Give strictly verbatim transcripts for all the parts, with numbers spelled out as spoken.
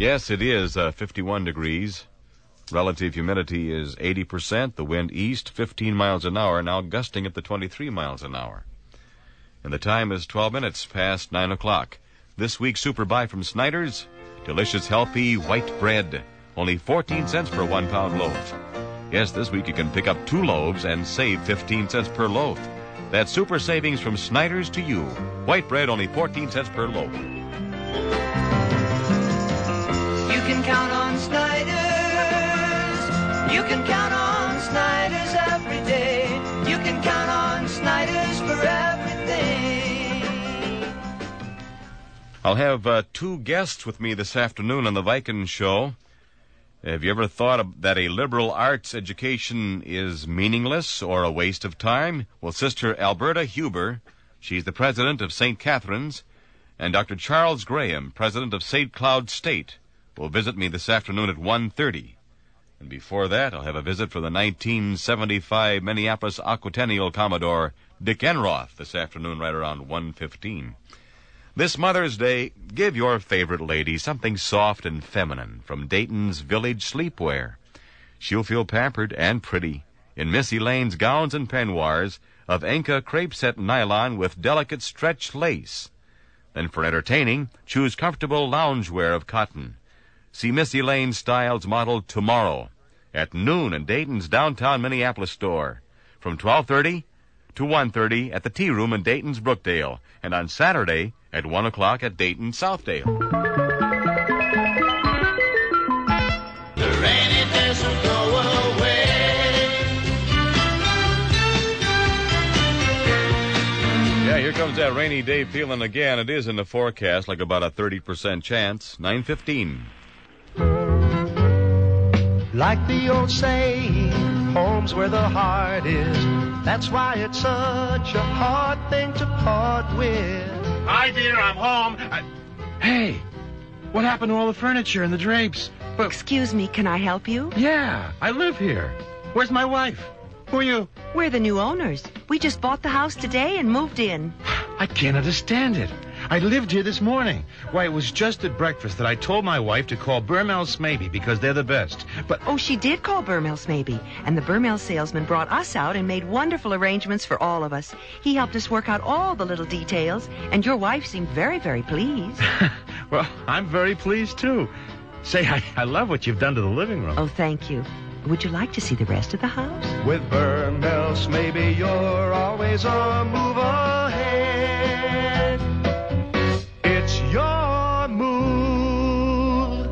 Yes, it is uh, fifty-one degrees. Relative humidity is eighty percent. The wind east, fifteen miles an hour, now gusting up to twenty-three miles an hour. And the time is twelve minutes past nine o'clock. This week's Super Buy from Snyder's, delicious, healthy white bread. Only fourteen cents per one-pound loaf. Yes, this week you can pick up two loaves and save fifteen cents per loaf. That's super savings from Snyder's to you. White bread, only fourteen cents per loaf. You can count on Snyder's. You can count on Snyder's every day. You can count on Snyder's for everything. I'll have uh, two guests with me this afternoon on the Viking Show. Have you ever thought of, that a liberal arts education is meaningless or a waste of time? Well, Sister Alberta Huber, she's the president of Saint Catherine's, and Doctor Charles Graham, president of Saint Cloud State, will visit me this afternoon at one thirty. And before that, I'll have a visit for the nineteen seventy-five Minneapolis Aquatennial Commodore Dick Enroth this afternoon right around one fifteen. This Mother's Day, give your favorite lady something soft and feminine from Dayton's Village Sleepwear. She'll feel pampered and pretty in Miss Elaine's gowns and peignoirs of Enka crepe set nylon with delicate stretch lace. Then for entertaining, choose comfortable loungewear of cotton. See Miss Elaine Styles modeled tomorrow at noon in Dayton's downtown Minneapolis store from twelve thirty to one thirty at the Tea Room in Dayton's Brookdale, and on Saturday at one o'clock at Dayton Southdale. The rainy days will go away. Yeah, here comes that rainy day feeling again. It is in the forecast, like about a thirty percent chance. nine fifteen. Like the old saying, home's where the heart is. That's why it's such a hard thing to part with. Hi, dear, I'm home. I... Hey, what happened to all the furniture and the drapes? But... Excuse me, can I help you? Yeah, I live here. Where's my wife? Who are you? We're the new owners. We just bought the house today and moved in. I can't understand it. I lived here this morning. Why, it was just at breakfast that I told my wife to call Burmel Smaby because they're the best. But Oh, she did call Burmel Smaby, and the Burmel salesman brought us out and made wonderful arrangements for all of us. He helped us work out all the little details, and your wife seemed very, very pleased. Well, I'm very pleased, too. Say, I, I love what you've done to the living room. Oh, thank you. Would you like to see the rest of the house? With Burmel maybe you're always a move ahead. It's your move.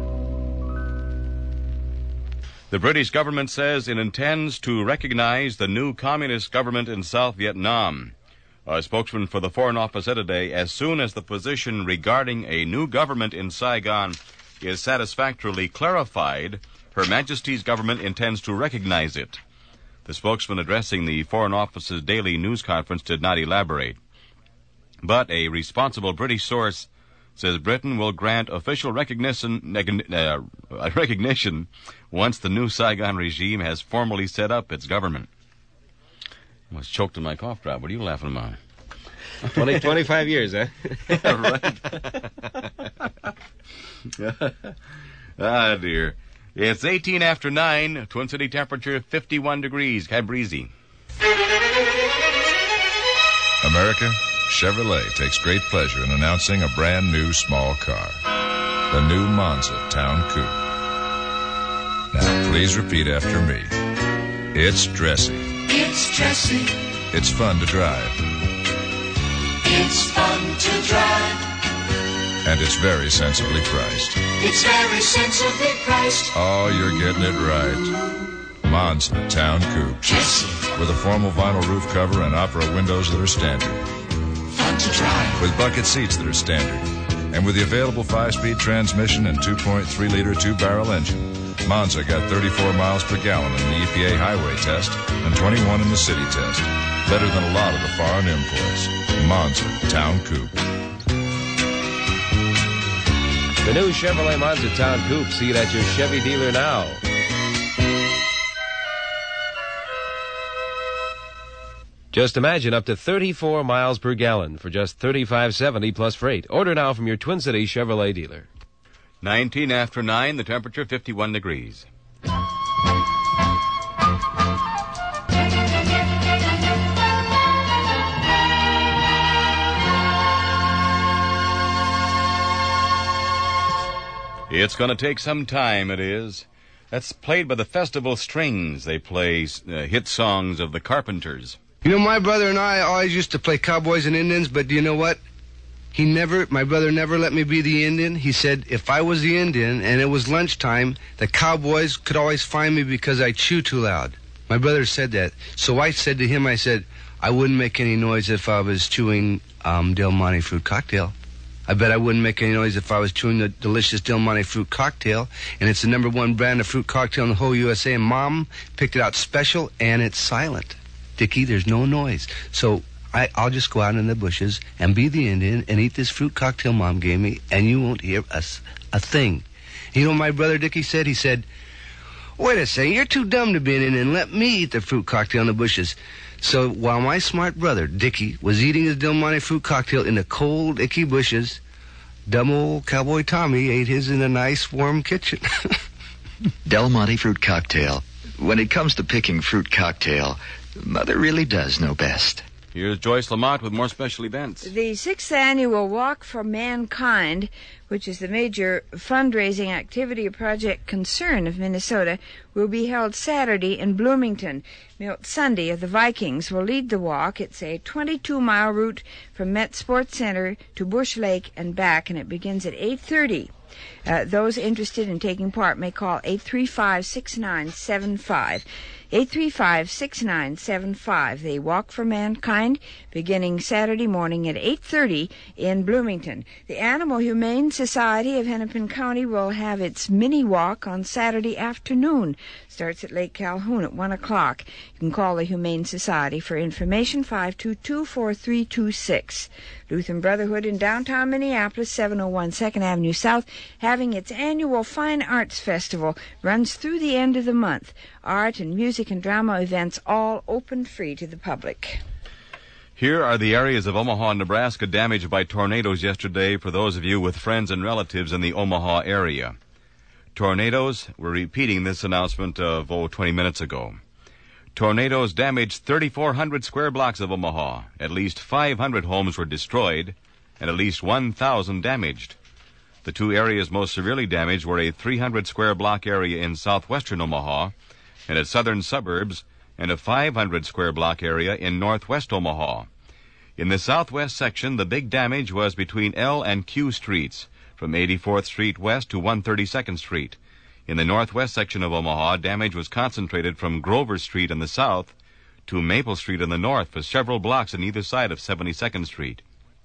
The British government says it intends to recognize the new communist government in South Vietnam. A spokesman for the Foreign Office said today, as soon as the position regarding a new government in Saigon is satisfactorily clarified, Her Majesty's government intends to recognize it. The spokesman addressing the Foreign Office's daily news conference did not elaborate. But a responsible British source says Britain will grant official recognition, uh, recognition once the new Saigon regime has formally set up its government. I was choked in my cough drop. What are you laughing about? twenty, twenty-five years, eh? Yeah, right. Ah, dear. It's eighteen after nine. Twin City temperature fifty-one degrees. Kind of breezy. America, Chevrolet takes great pleasure in announcing a brand new small car. The new Monza Town Coupe. Now, please repeat after me. It's dressy. It's dressy. It's fun to drive. It's fun to drive. And it's very sensibly priced. It's very sensibly priced. Oh, you're getting it right. Monza Town Coupe. Dressy. With a formal vinyl roof cover and opera windows that are standard. Fun to drive. With bucket seats that are standard. And with the available five-speed transmission and two point three liter two-barrel engine, Monza got thirty-four miles per gallon in the E P A highway test and twenty-one in the city test. Better than a lot of the foreign imports. Monza Town Coupe. The new Chevrolet Monza Town Coupe. See it at your Chevy dealer now. Just imagine up to thirty-four miles per gallon for just thirty-five seventy plus freight. Order now from your Twin Cities Chevrolet dealer. Nineteen after nine, the temperature fifty-one degrees. It's going to take some time, it is. That's played by the Festival Strings. They play uh, hit songs of the Carpenters. You know, my brother and I always used to play cowboys and Indians, but do you know what? He never, my brother never let me be the Indian. He said if I was the Indian and it was lunchtime, the cowboys could always find me because I chew too loud. My brother said that. So I said to him, I said, I wouldn't make any noise if I was chewing um, Del Monte fruit cocktail. I bet I wouldn't make any noise if I was chewing the delicious Del Monte fruit cocktail, and it's the number one brand of fruit cocktail in the whole U S A, and Mom picked it out special, and it's silent. Dickie, there's no noise. So I, I'll just go out in the bushes and be the Indian and eat this fruit cocktail Mom gave me, and you won't hear a, a thing. You know what my brother Dickie said? He said, wait a second, you're too dumb to be an Indian. Let me eat the fruit cocktail in the bushes. So while my smart brother, Dickie, was eating his Del Monte fruit cocktail in the cold, icky bushes, dumb old Cowboy Tommy ate his in a nice, warm kitchen. Del Monte fruit cocktail. When it comes to picking fruit cocktail, Mother really does know best. Here's Joyce Lamont with more special events. The sixth annual Walk for Mankind, which is the major fundraising activity of Project Concern of Minnesota, will be held Saturday in Bloomington. Milt Sunday of the Vikings will lead the walk. It's a twenty-two mile route from Met Sports Center to Bush Lake and back, and it begins at eight thirty. Uh, those interested in taking part may call eight three five, six nine seven five. eight three five, six nine seven five. They Walk for Mankind, beginning Saturday morning at eight thirty in Bloomington. The Animal Humane Society of Hennepin County will have its mini walk on Saturday afternoon. Starts at Lake Calhoun at one o'clock. You can call the Humane Society for information, five two two, four three two six. Lutheran Brotherhood in downtown Minneapolis, seven oh one second Avenue South, having its annual Fine Arts Festival, runs through the end of the month. Art and music and drama events all open free to the public. Here are the areas of Omaha, Nebraska damaged by tornadoes yesterday for those of you with friends and relatives in the Omaha area. Tornadoes, we're repeating this announcement of, oh, twenty minutes ago. Tornadoes damaged thirty-four hundred square blocks of Omaha. At least five hundred homes were destroyed, and at least one thousand damaged. The two areas most severely damaged were a three hundred square block area in southwestern Omaha and its southern suburbs, and a five hundred square block area in northwest Omaha. In the southwest section, the big damage was between L and Q streets, from eighty-fourth Street west to one hundred thirty-second Street. In the northwest section of Omaha, damage was concentrated from Grover Street in the south to Maple Street in the north for several blocks on either side of seventy-second Street.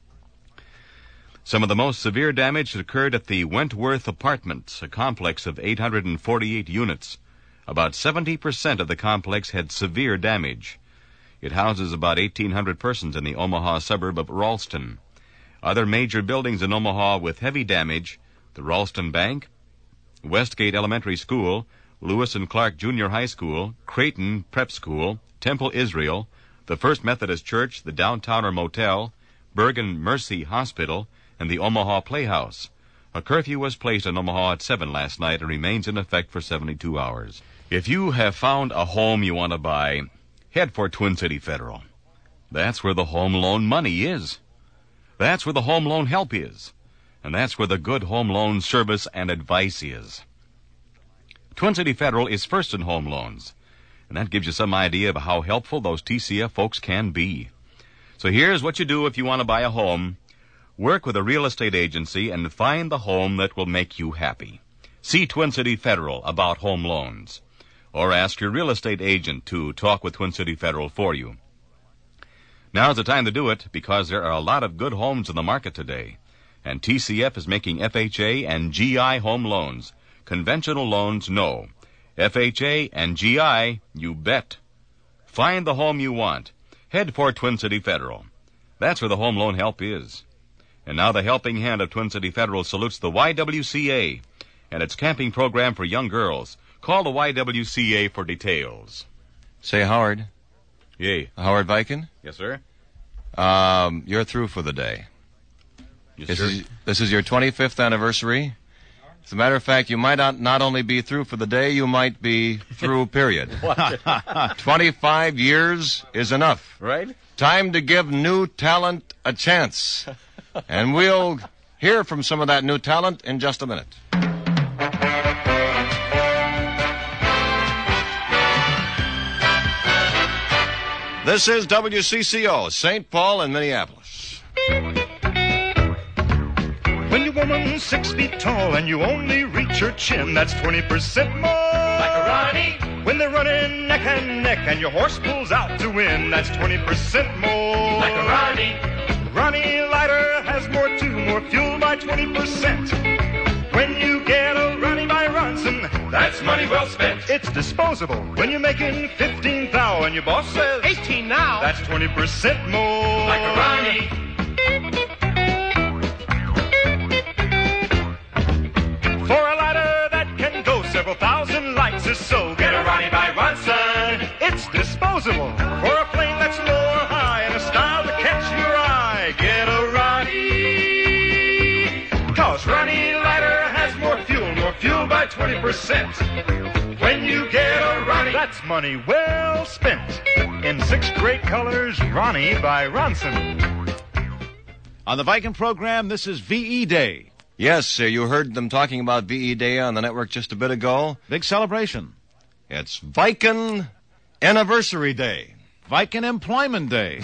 Some of the most severe damage occurred at the Wentworth Apartments, a complex of eight hundred forty-eight units. About seventy percent of the complex had severe damage. It houses about eighteen hundred persons in the Omaha suburb of Ralston. Other major buildings in Omaha with heavy damage: the Ralston Bank, Westgate Elementary School, Lewis and Clark Junior High School, Creighton Prep School, Temple Israel, the First Methodist Church, the Downtowner Motel, Bergen Mercy Hospital, and the Omaha Playhouse. A curfew was placed in Omaha at seven last night and remains in effect for seventy-two hours. If you have found a home you want to buy, head for Twin City Federal. That's where the home loan money is. That's where the home loan help is. And that's where the good home loan service and advice is. Twin City Federal is first in home loans, and that gives you some idea of how helpful those T C F folks can be. So here's what you do if you want to buy a home. Work with a real estate agency and find the home that will make you happy. See Twin City Federal about home loans, or ask your real estate agent to talk with Twin City Federal for you. Now's the time to do it, because there are a lot of good homes in the market today. And T C F is making F H A and G I home loans. Conventional loans, no. F H A and G I, you bet. Find the home you want. Head for Twin City Federal. That's where the home loan help is. And now the helping hand of Twin City Federal salutes the Y W C A and its camping program for young girls. Call the Y W C A for details. Say, Howard. Yay. Howard Viken? Yes, sir. Um, you're through for the day. Yes, this sir. is this is your twenty-fifth anniversary, As a matter of fact, you might not, not only be through for the day, you might be through, period. twenty-five years is enough. Right? Time to give new talent a chance. And we'll hear from some of that new talent in just a minute. This is W C C O, Saint Paul and Minneapolis. When your woman's six feet tall and you only reach her chin, that's twenty percent more. Like a Ronnie. When they're running neck and neck and your horse pulls out to win, that's twenty percent more. Like a Ronnie. Ronnie Lighter has more too, more fuel by twenty percent. When you get a Ronnie by Ronson, that's money well spent. It's disposable. When you're making fifteen thou and your boss says eighteen now, that's twenty percent more. Like a Ronnie. For a ladder that can go several thousand lights or so, get a Ronnie by Ronson. It's disposable. For a plane that's low or high and a style to catch your eye, get a Ronnie. Cause Ronnie Lighter has more fuel, more fuel by twenty percent. When you get a Ronnie, that's money well spent. In six great colors, Ronnie by Ronson. On the Viking program, this is V E Day. Yes, uh, you heard them talking about V E Day on the network just a bit ago. Big celebration. It's Viking Anniversary Day. Viking Employment Day.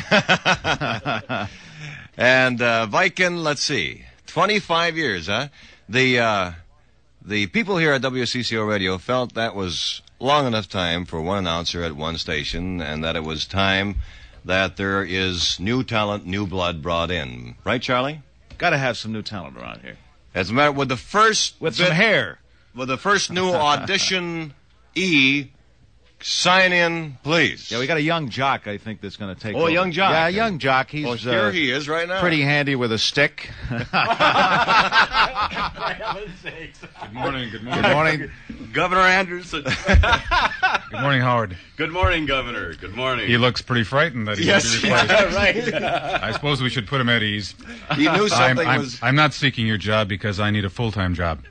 And uh, Viking, let's see, twenty-five years, huh? The, uh, the people here at W C C O Radio felt that was long enough time for one announcer at one station, and that it was time that there is new talent, new blood brought in. Right, Charlie? Got to have some new talent around here. As a matter with the first with bit, some hair, with the first new audition E, sign in, please. Yeah, we got a young jock. I think that's going to take. Oh, over. a young jock. Yeah, a young jock. He's oh, here uh, he is right now. Pretty handy with a stick. For heaven's sakes. Good morning. Good morning. Good morning, Governor Anderson. Good morning, Howard. Good morning, Governor. Good morning. He looks pretty frightened that he's yes, going to be replaced. right. I suppose we should put him at ease. He knew something I'm, I'm, was... I'm not seeking your job because I need a full-time job.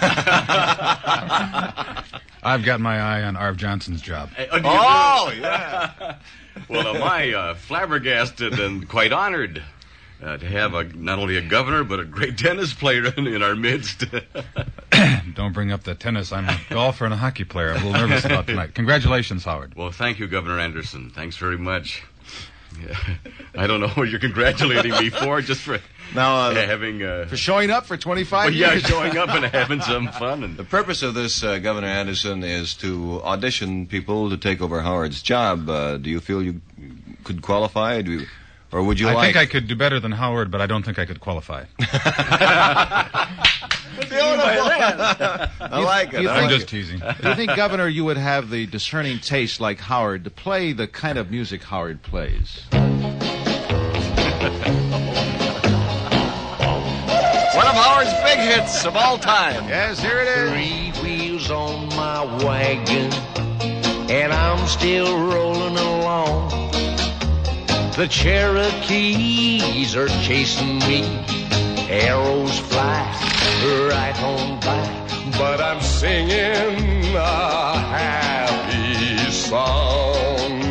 I've got my eye on Arv Johnson's job. Hey, oh, oh yeah. Well, am I uh, flabbergasted and quite honored uh, to have a, not only a governor, but a great tennis player in, in our midst. Don't bring up the tennis. I'm a golfer and a hockey player. I'm a little nervous about tonight. Congratulations, Howard. Well, thank you, Governor Anderson. Thanks very much. Yeah. I don't know what you're congratulating me for, just for now uh, having uh, for showing up for twenty-five well, yeah, years. showing up and having some fun. And the purpose of this, uh, Governor Anderson, is to audition people to take over Howard's job. Uh, do you feel you could qualify? Do you, or would you I like? think I could do better than Howard, but I don't think I could qualify. I like it. I'm like just it. teasing. Do you think, Governor, you would have the discerning taste like Howard to play the kind of music Howard plays? One of Howard's big hits of all time. Yes, here it is. Three wheels on my wagon, and I'm still rolling along. The Cherokees are chasing me, arrows fly right on by, but I'm singing a happy song.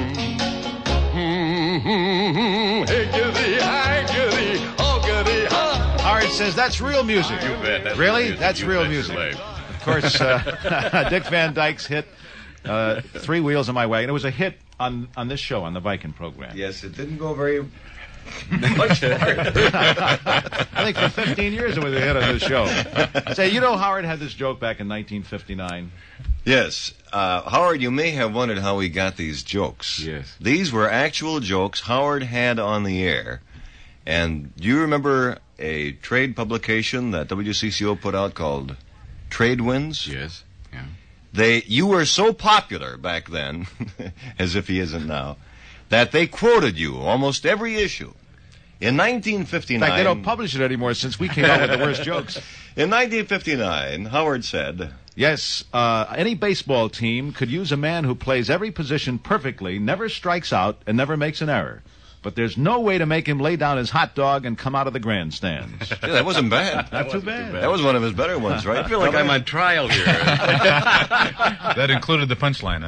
Mm-hmm. Higgity, haggity, hoggity, ha. Howard says that's real music. You bet. That's really? music. That's You real bet your music. slave. Of course, uh, Dick Van Dyke's hit, uh, Three Wheels on My Wagon. It was a hit on, on this show, on the Viking program. Yes, it didn't go very much. I think for fifteen years it was a hit on this show. Say, you know, Howard had this joke back in nineteen fifty-nine. Yes. Uh, Howard, you may have wondered how he got these jokes. Yes. These were actual jokes Howard had on the air. And do you remember a trade publication that W C C O put out called Trade Winds? Yes. Yeah. They, you were so popular back then, as if he isn't now, that they quoted you almost every issue. In nineteen fifty-nine... In fact, they don't publish it anymore since we came out with the worst jokes. In nineteen fifty-nine, Howard said... Yes, uh, any baseball team could use a man who plays every position perfectly, never strikes out, and never makes an error. but there's no way to make him lay down his hot dog and come out of the grandstands. Yeah, that wasn't bad. Not too bad. That was one of his better ones, right? I feel like I'm on trial here. That included the punchline,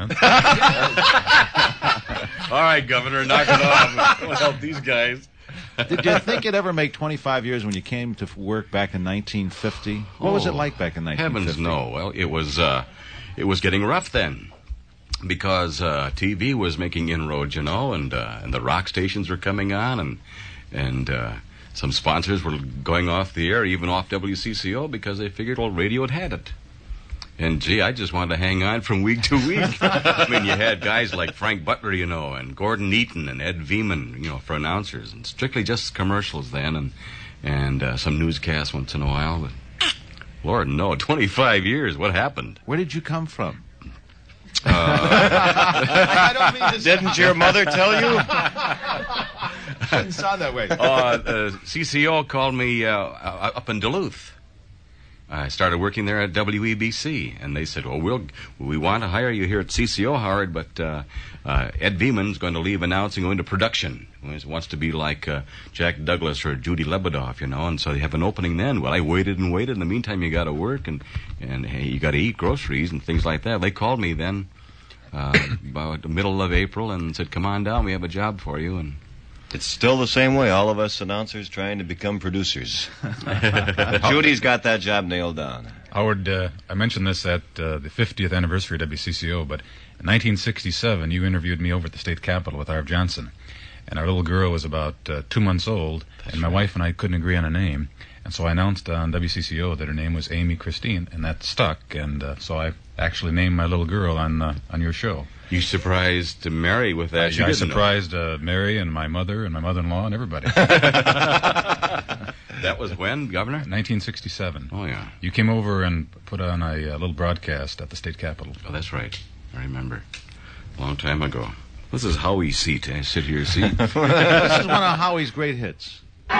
huh? All right, Governor, knock it off. We'll help these guys. Did you think you'd ever make twenty-five years when you came to work back in nineteen fifty? What was it like back in nineteen fifty? Heavens, no. Well, it was uh, it was getting rough then, because uh, T V was making inroads, you know, and uh, and the rock stations were coming on, and and uh, some sponsors were going off the air, even off W C C O, because they figured, well, radio had had it. And, gee, I just wanted to hang on from week to week. I mean, you had guys like Frank Butler, you know, and Gordon Eaton and Ed Veman, you know, for announcers, and strictly just commercials then, and and uh, some newscasts once in a while. But, Lord, no, twenty-five years, what happened? Where did you come from? Uh, I don't mean to Didn't your mother tell you? Didn't sound that way. uh, uh, C C O called me uh, uh, up in Duluth. I started working there at W E B C, and they said, well, we'll we want to hire you here at C C O, Howard, but uh, uh, Ed Veman's going to leave announcing, going to production. He wants to be like uh, Jack Douglas or Judy Lebedoff, you know, and so they have an opening then. Well, I waited and waited. In the meantime, you got to work, and, and hey, you got to eat groceries and things like that. They called me then uh, about the middle of April and said, come on down, we have a job for you, and It's still the same way, all of us announcers trying to become producers. Judy's got that job nailed down. Howard, uh, I mentioned this at uh, the fiftieth anniversary of W C C O, but in nineteen sixty-seven, you interviewed me over at the state capitol with Arv Johnson. And our little girl was about uh, two months old, That's and my right. wife and I couldn't agree on a name. And so I announced on W C C O that her name was Amy Christine, and that stuck. And uh, so I actually named my little girl on uh, on your show. You surprised Mary with that? Uh, I surprised uh, Mary and my mother and my mother-in-law and everybody. That was when, Governor? nineteen sixty-seven. Oh, yeah. You came over and put on a, a little broadcast at the state capitol. Oh, that's right. I remember. A long time ago. This is Howie's seat. I sit here, see? This is one of Howie's great hits.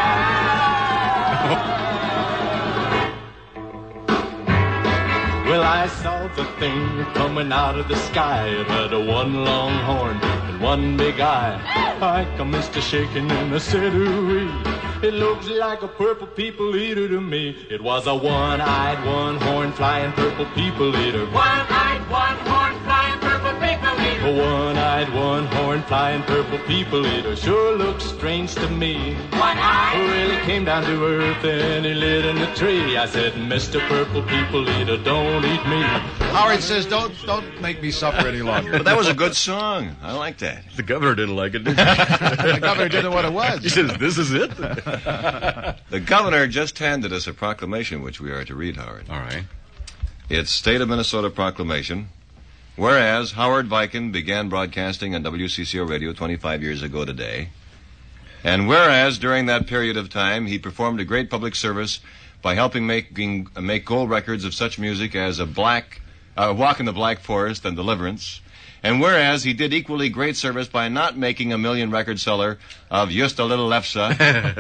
Well, I saw the thing coming out of the sky. It had a one long horn and one big eye. I commenced to shaking and I said, ooh-wee. It looks like a purple people eater to me. It was a one-eyed, one-horn flying purple people eater. One-eyed, one-horn flying purple people eater. A one-eyed, one-horn flying purple people eater sure looks strange to me. One-eyed? Well, he came down to earth and he lit in the tree. I said, Mister Purple People Eater, don't eat me. Howard says, don't don't make me suffer any longer. But that was a good song. I like that. The governor didn't like it, did he? The governor didn't know what it was. He says, this is it? The governor just handed us a proclamation which we are to read, Howard. All right. It's State of Minnesota Proclamation. Whereas Howard Viken began broadcasting on W C C O Radio twenty-five years ago today, and whereas during that period of time he performed a great public service by helping making, make gold records of such music as a black, uh, Walk in the Black Forest and Deliverance, and whereas he did equally great service by not making a million record seller of Just a Little Lefse,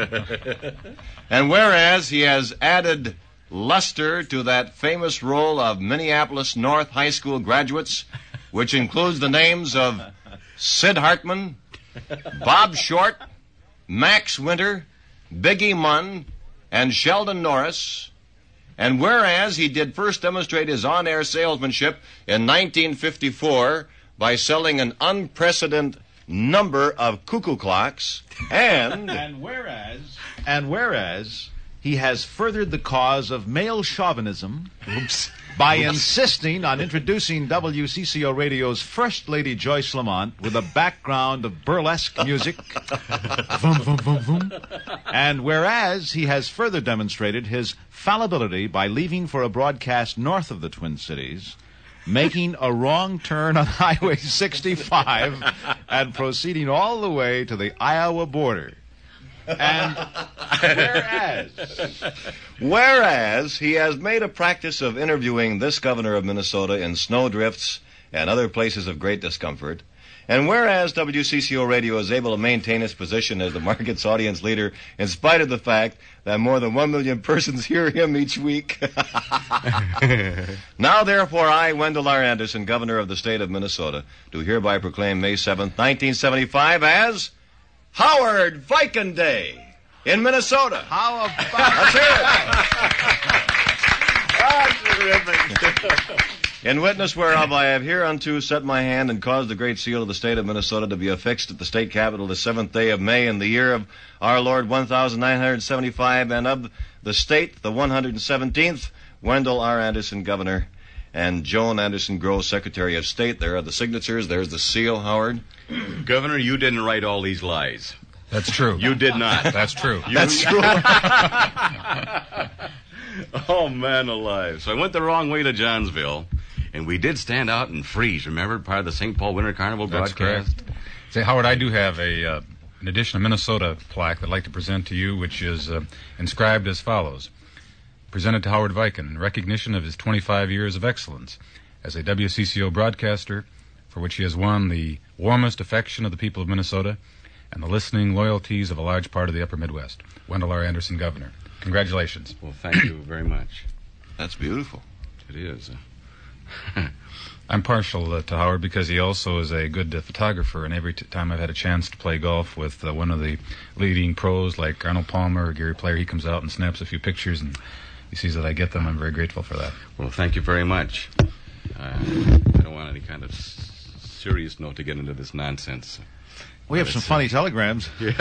and whereas he has added luster to that famous roll of Minneapolis North High School graduates, which includes the names of Sid Hartman, Bob Short, Max Winter, Biggie Munn, and Sheldon Norris. And whereas he did first demonstrate his on-air salesmanship in nineteen fifty-four by selling an unprecedented number of cuckoo clocks, and... and whereas... And whereas... he has furthered the cause of male chauvinism Oops. by Oops. insisting on introducing W C C O Radio's First Lady Joyce Lamont with a background of burlesque music. Vum, vum, vum, vum. And whereas he has further demonstrated his fallibility by leaving for a broadcast north of the Twin Cities, making a wrong turn on Highway sixty-five, and proceeding all the way to the Iowa border. And whereas... Whereas he has made a practice of interviewing this governor of Minnesota in snowdrifts and other places of great discomfort, and whereas W C C O Radio is able to maintain its position as the market's audience leader in spite of the fact that more than one million persons hear him each week. Now, therefore, I, Wendell R. Anderson, governor of the state of Minnesota, do hereby proclaim May seventh, nineteen seventy-five as... Howard Viken Day in Minnesota. How about Let's hear it. In witness whereof I have hereunto set my hand and caused the great seal of the state of Minnesota to be affixed at the state capitol the seventh day of May in the year of our Lord one thousand nine hundred seventy-five, and of the state the one hundred seventeenth, Wendell R. Anderson, Governor, and Joan Anderson Gross, Secretary of State. There are the signatures. There's the seal, Howard. Governor, you didn't write all these lies. That's true. You did not. That's true. You, That's true. Oh, man alive. So I went the wrong way to Johnsville, and we did stand out and freeze. Remember, part of the Saint Paul Winter Carnival That's broadcast? correct. Say, Howard, I do have a uh, an edition of Minnesota plaque that I'd like to present to you, which is uh, inscribed as follows. Presented to Howard Viken in recognition of his twenty-five years of excellence as a W C C O broadcaster, for which he has won the warmest affection of the people of Minnesota and the listening loyalties of a large part of the upper Midwest. Wendell R. Anderson, Governor. Congratulations. Well, thank you very much. That's beautiful. It is. I'm partial uh, to Howard because he also is a good uh, photographer, and every t- time I've had a chance to play golf with uh, one of the leading pros like Arnold Palmer or Gary Player, he comes out and snaps a few pictures, and he sees that I get them. I'm very grateful for that. Well, thank you very much. Uh, I don't want any kind of s- serious note to get into this nonsense. We have some funny telegrams. Say,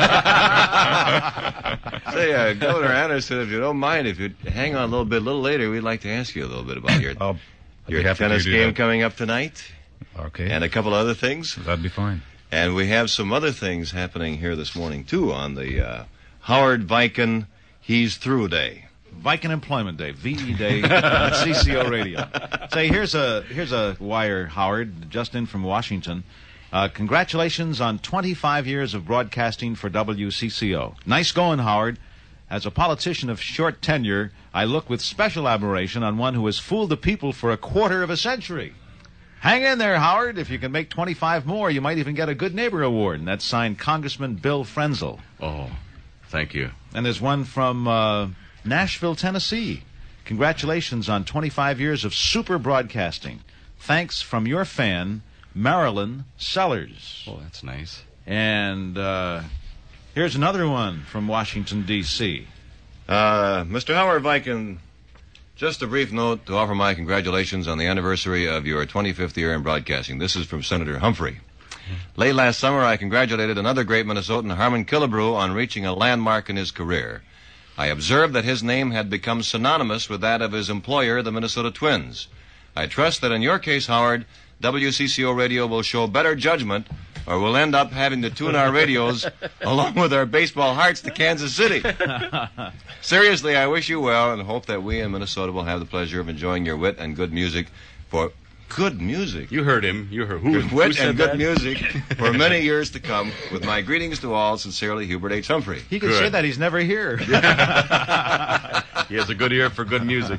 uh, Governor Anderson, if you don't mind, if you'd hang on a little bit, a little later, we'd like to ask you a little bit about your, I'll, I'll your be happy tennis to do game that. coming up tonight. Okay. And a couple other things. That'd be fine. And we have some other things happening here this morning, too, on the uh, Howard Viken He's Through Day. Viken Employment Day, V E Day, at C C O Radio. Say, here's a here's a wire, Howard, just in from Washington. Uh, congratulations on twenty-five years of broadcasting for W C C O. Nice going, Howard. As a politician of short tenure, I look with special admiration on one who has fooled the people for a quarter of a century. Hang in there, Howard. If you can make twenty-five more, you might even get a Good Neighbor Award, and that's signed Congressman Bill Frenzel. Oh, thank you. And there's one from uh, Nashville, Tennessee. Congratulations on twenty-five years of super broadcasting. Thanks from your fan, Marilyn Sellers. Oh, that's nice. And uh, here's another one from Washington, D C Uh, Mister Howard Viken, just a brief note to offer my congratulations on the anniversary of your twenty-fifth year in broadcasting. This is from Senator Humphrey. Late last summer, I congratulated another great Minnesotan, Harmon Killebrew, on reaching a landmark in his career. I observed that his name had become synonymous with that of his employer, the Minnesota Twins. I trust that in your case, Howard, W C C O Radio will show better judgment, or we'll end up having to tune our radios along with our baseball hearts to Kansas City. Seriously, I wish you well and hope that we in Minnesota will have the pleasure of enjoying your wit and good music for good music. You heard him. You heard who? Good who wit said and good that? music for many years to come. With my greetings to all, sincerely, Hubert H. Humphrey. He can Good. say that he's never here. He has a good ear for good music.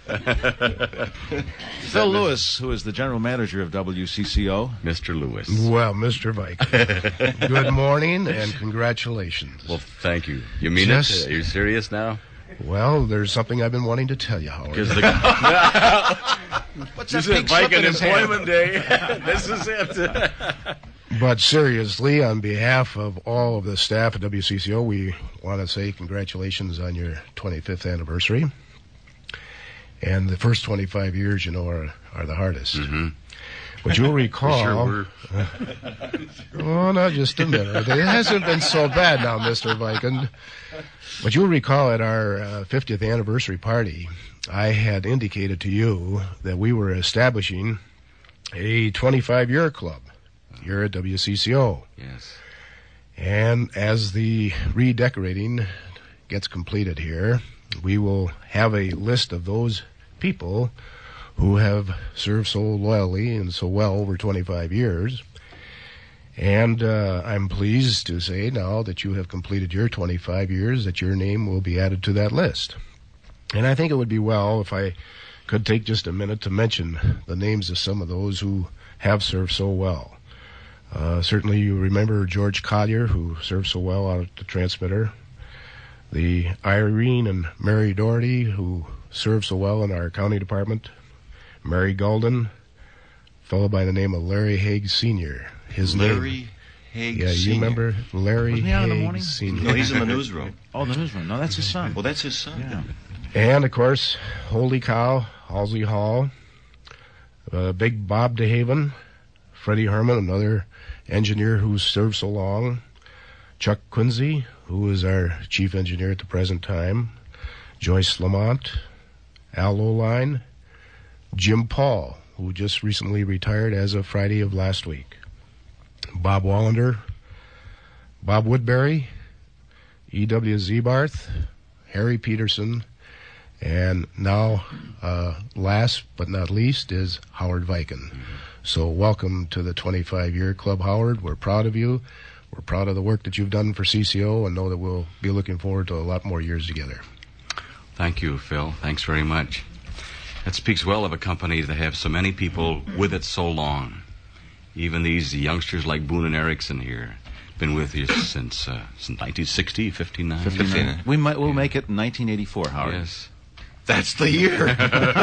Phil Lewis, who is the general manager of W C C O. Mister Lewis. Well, Mister Viken, good morning and congratulations. Well, thank you. You mean Just- it? Are you serious now? Well, there's something I've been wanting to tell you, Howard. Because the What's this that is big slip in Viken his hand? Employment Day. This is it. But seriously, on behalf of all of the staff at W C C O, we want to say congratulations on your twenty-fifth anniversary. And the first twenty-five years, you know, are, are the hardest. Mm-hmm. But you'll recall... Sure were. Oh, no, just a minute. It hasn't been so bad now, Mister Viken. But you'll recall at our uh, fiftieth anniversary party, I had indicated to you that we were establishing a twenty-five-year club here at W C C O. Yes. And as the redecorating gets completed here, we will have a list of those people who have served so loyally and so well over twenty-five years. And uh, I'm pleased to say now that you have completed your twenty-five years that your name will be added to that list. And I think it would be well if I could take just a minute to mention the names of some of those who have served so well. Uh, certainly you remember George Collier, who served so well out at the transmitter. The Irene and Mary Doherty, who served so well in our county department. Mary Golden, a fellow by the name of Larry Haig Senior His Larry name, Haig Yeah, you Senior. remember Larry Wasn't he out in the Haig morning? Senior. No, he's in the newsroom. Oh, the newsroom. No, that's his son. Well, that's his son. Yeah. And, of course, Holy Cow, Halsey Hall, uh, Big Bob DeHaven, Freddie Herman, another engineer who's served so long, Chuck Quincy, who is our chief engineer at the present time, Joyce Lamont, Al Oline, Jim Paul, who just recently retired as of Friday of last week, Bob Wallander, Bob Woodbury, E W Zebarth, Harry Peterson, and now, uh, last but not least, is Howard Viken. So welcome to the twenty-five-year Club, Howard. We're proud of you. We're proud of the work that you've done for C C O and know that we'll be looking forward to a lot more years together. Thank you, Phil. Thanks very much. That speaks well of a company that have so many people with it so long. Even these youngsters like Boone and Erickson here, been with you since uh, since nineteen sixty, fifty-nine. fifty-nine. We might, we'll make it in nineteen eighty-four, Howard. Yes. That's the year.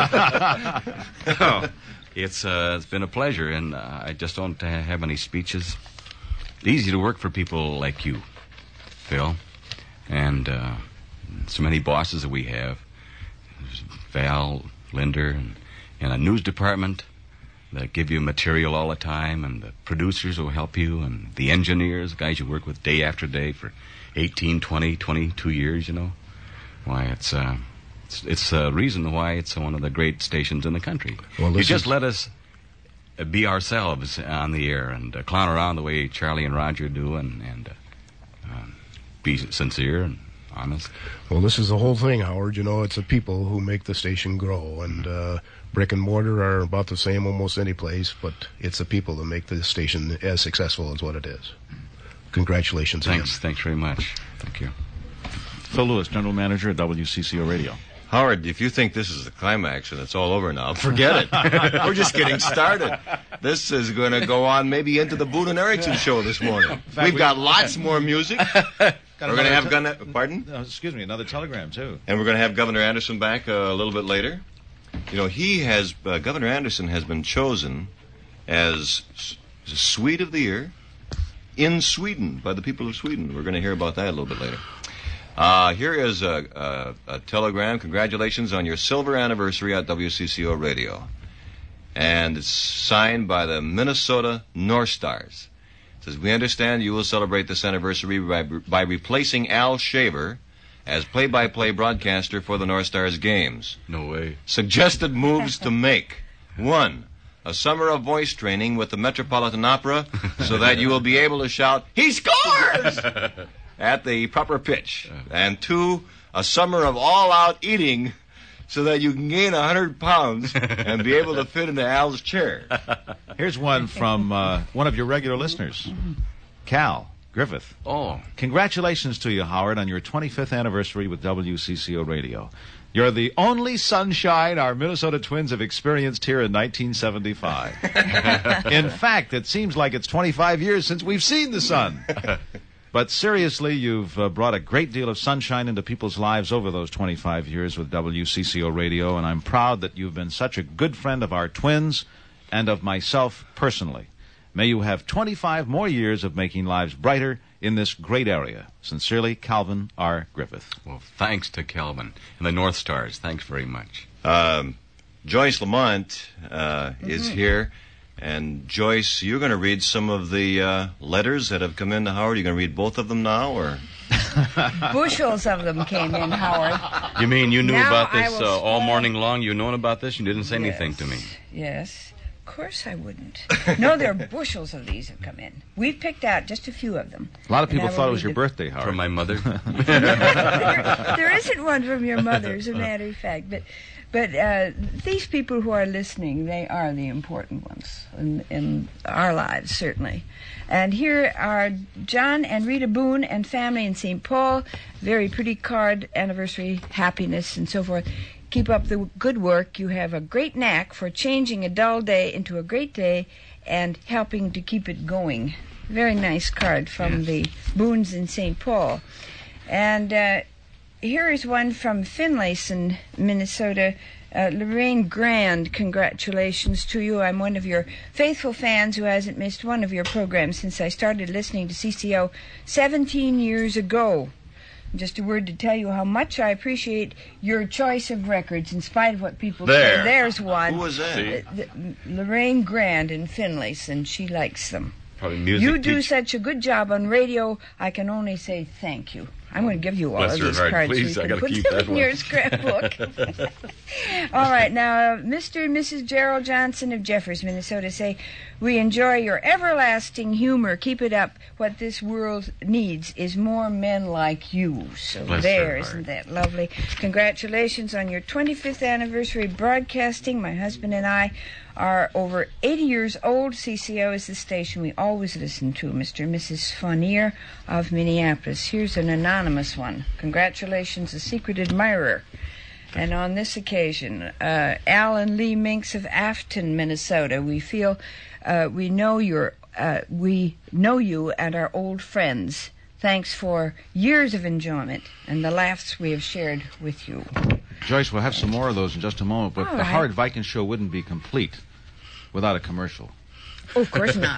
Oh, it's uh, it's been a pleasure, and uh, I just don't uh, have any speeches. It's easy to work for people like you, Phil, and uh, so many bosses that we have. There's Val, Linder, and, and a news department that give you material all the time, and the producers who help you, and the engineers, guys you work with day after day for eighteen, twenty, twenty-two years, you know. Why, it's uh, it's, it's a reason why it's one of the great stations in the country. Well, you just let us uh, be ourselves on the air and uh, clown around the way Charlie and Roger do, and, and uh, uh, be sincere and honest. Well, this is the whole thing, Howard. You know, it's the people who make the station grow, and uh, brick and mortar are about the same almost any place, but it's the people that make the station as successful as what it is. Congratulations Thanks. again. Thanks very much. Thank you. Phil Lewis, General Manager at W C C O Radio. Howard, if you think this is the climax and it's all over now, forget it. We're just getting started. This is going to go on maybe into the Boone and Erickson show this morning. fact, We've we- got lots more music. We're going to have Gun- pardon? No, excuse me, another telegram too. And we're going to have Governor Anderson back uh, a little bit later. You know, he has uh, Governor Anderson has been chosen as s- Swede of the Year in Sweden by the people of Sweden. We're going to hear about that a little bit later. Uh, here is a, a, a telegram. Congratulations on your silver anniversary at W C C O Radio. And it's signed by the Minnesota North Stars. It says, we understand you will celebrate this anniversary by, by replacing Al Shaver as play-by-play broadcaster for the North Stars games. No way. Suggested moves to make. One, a summer of voice training with the Metropolitan Opera so that you will be able to shout, he scores! at the proper pitch. And two, a summer of all-out eating so that you can gain one hundred pounds and be able to fit into Al's chair. Here's one from uh, one of your regular listeners, Cal Griffith. Oh. Congratulations to you, Howard, on your twenty-fifth anniversary with W C C O Radio. You're the only sunshine our Minnesota Twins have experienced here in nineteen seventy-five. In fact, it seems like it's twenty-five years since we've seen the sun. But seriously, you've uh, brought a great deal of sunshine into people's lives over those twenty-five years with W C C O Radio, and I'm proud that you've been such a good friend of our Twins and of myself personally. May you have twenty-five more years of making lives brighter in this great area. Sincerely, Calvin R. Griffith. Well, thanks to Calvin and the North Stars. Thanks very much. Um, Joyce Lamont uh, is here. And, Joyce, you're going to read some of the uh, letters that have come in to Howard. You're going to read both of them now, or? Bushels of them came in, Howard. You mean you knew Now about I this will uh, all start- morning long? You known about this? You didn't say anything to me. Yes. Of course I wouldn't. No, there are bushels of these have come in. We've picked out just a few of them. A lot of And people I will thought it was read your the- birthday, Howard. From my mother. there, there isn't one from your mother, as a matter of fact. But, but uh, these people who are listening, they are the important ones in, in our lives, certainly. And here are John and Rita Boone and family in Saint Paul. Very pretty card, anniversary, happiness, and so forth. Keep up the good work. You have a great knack for changing a dull day into a great day and helping to keep it going. Very nice card from the Boones in Saint Paul. And uh, here is one from Finlayson, Minnesota. Uh, Lorraine Grand, congratulations to you. I'm one of your faithful fans who hasn't missed one of your programs since I started listening to C C O seventeen years ago. Just a word to tell you how much I appreciate your choice of records, in spite of what people There. say. There's one. Who was that? Uh, the- Lorraine Grand in Finlay's, and she likes them. Probably music You do teach- such a good job on radio, I can only say thank you. I'm going to give you all Bless of her these heart, cards please. so I you gotta can put keep them that in one. your scrapbook. All right, now, uh, Mister and Missus Gerald Johnson of Jeffers, Minnesota say, we enjoy your everlasting humor. Keep it up. What this world needs is more men like you. So Bless there, her isn't heart. that lovely? Congratulations on your twenty-fifth anniversary broadcasting. My husband and I are over eighty years old. C C O is the station we always listen to. Mister and Missus Fournier of Minneapolis. Here's an anonymous one. Congratulations, a secret admirer. And on this occasion, uh, Al and Lee Minks of Afton, Minnesota. We feel uh, we know your uh, we know you and our old friends. Thanks for years of enjoyment and the laughs we have shared with you. Joyce, we'll have some more of those in just a moment, but All the right. Howard Viking Show wouldn't be complete without a commercial. Oh, of course not.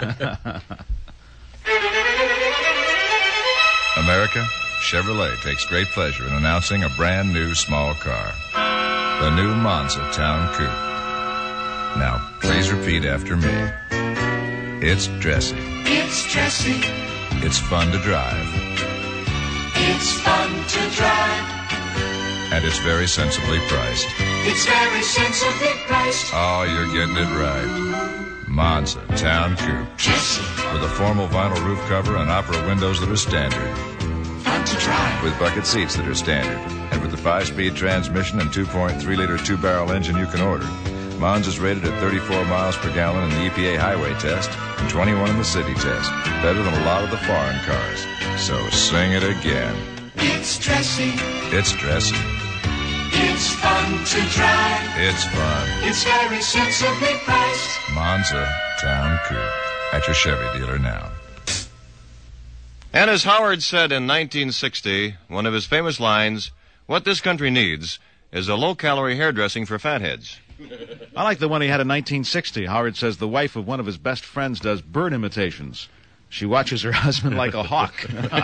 America, Chevrolet takes great pleasure in announcing a brand new small car. The new Monza Town Coupe. Now, please repeat after me. It's dressy. It's dressy. It's fun to drive. It's fun to drive. And it's very sensibly priced. It's very sensibly priced. Oh, you're getting it right. Monza Town Coupe. Dressy. With a formal vinyl roof cover and opera windows that are standard. Fun to drive. With bucket seats that are standard. And with the five-speed transmission and two point three liter two-barrel engine you can order. Monza's rated at thirty-four miles per gallon in the E P A highway test and twenty-one in the city test. Better than a lot of the foreign cars. So sing it again. It's dressy. It's dressy. It's fun to drive. It's fun. It's very sensibly priced. Monza Town Coupe. At your Chevy dealer now. And as Howard said in nineteen sixty, one of his famous lines, what this country needs is a low-calorie hairdressing for fatheads. I like the one he had in nineteen sixty. Howard says the wife of one of his best friends does bird imitations. She watches her husband like a hawk.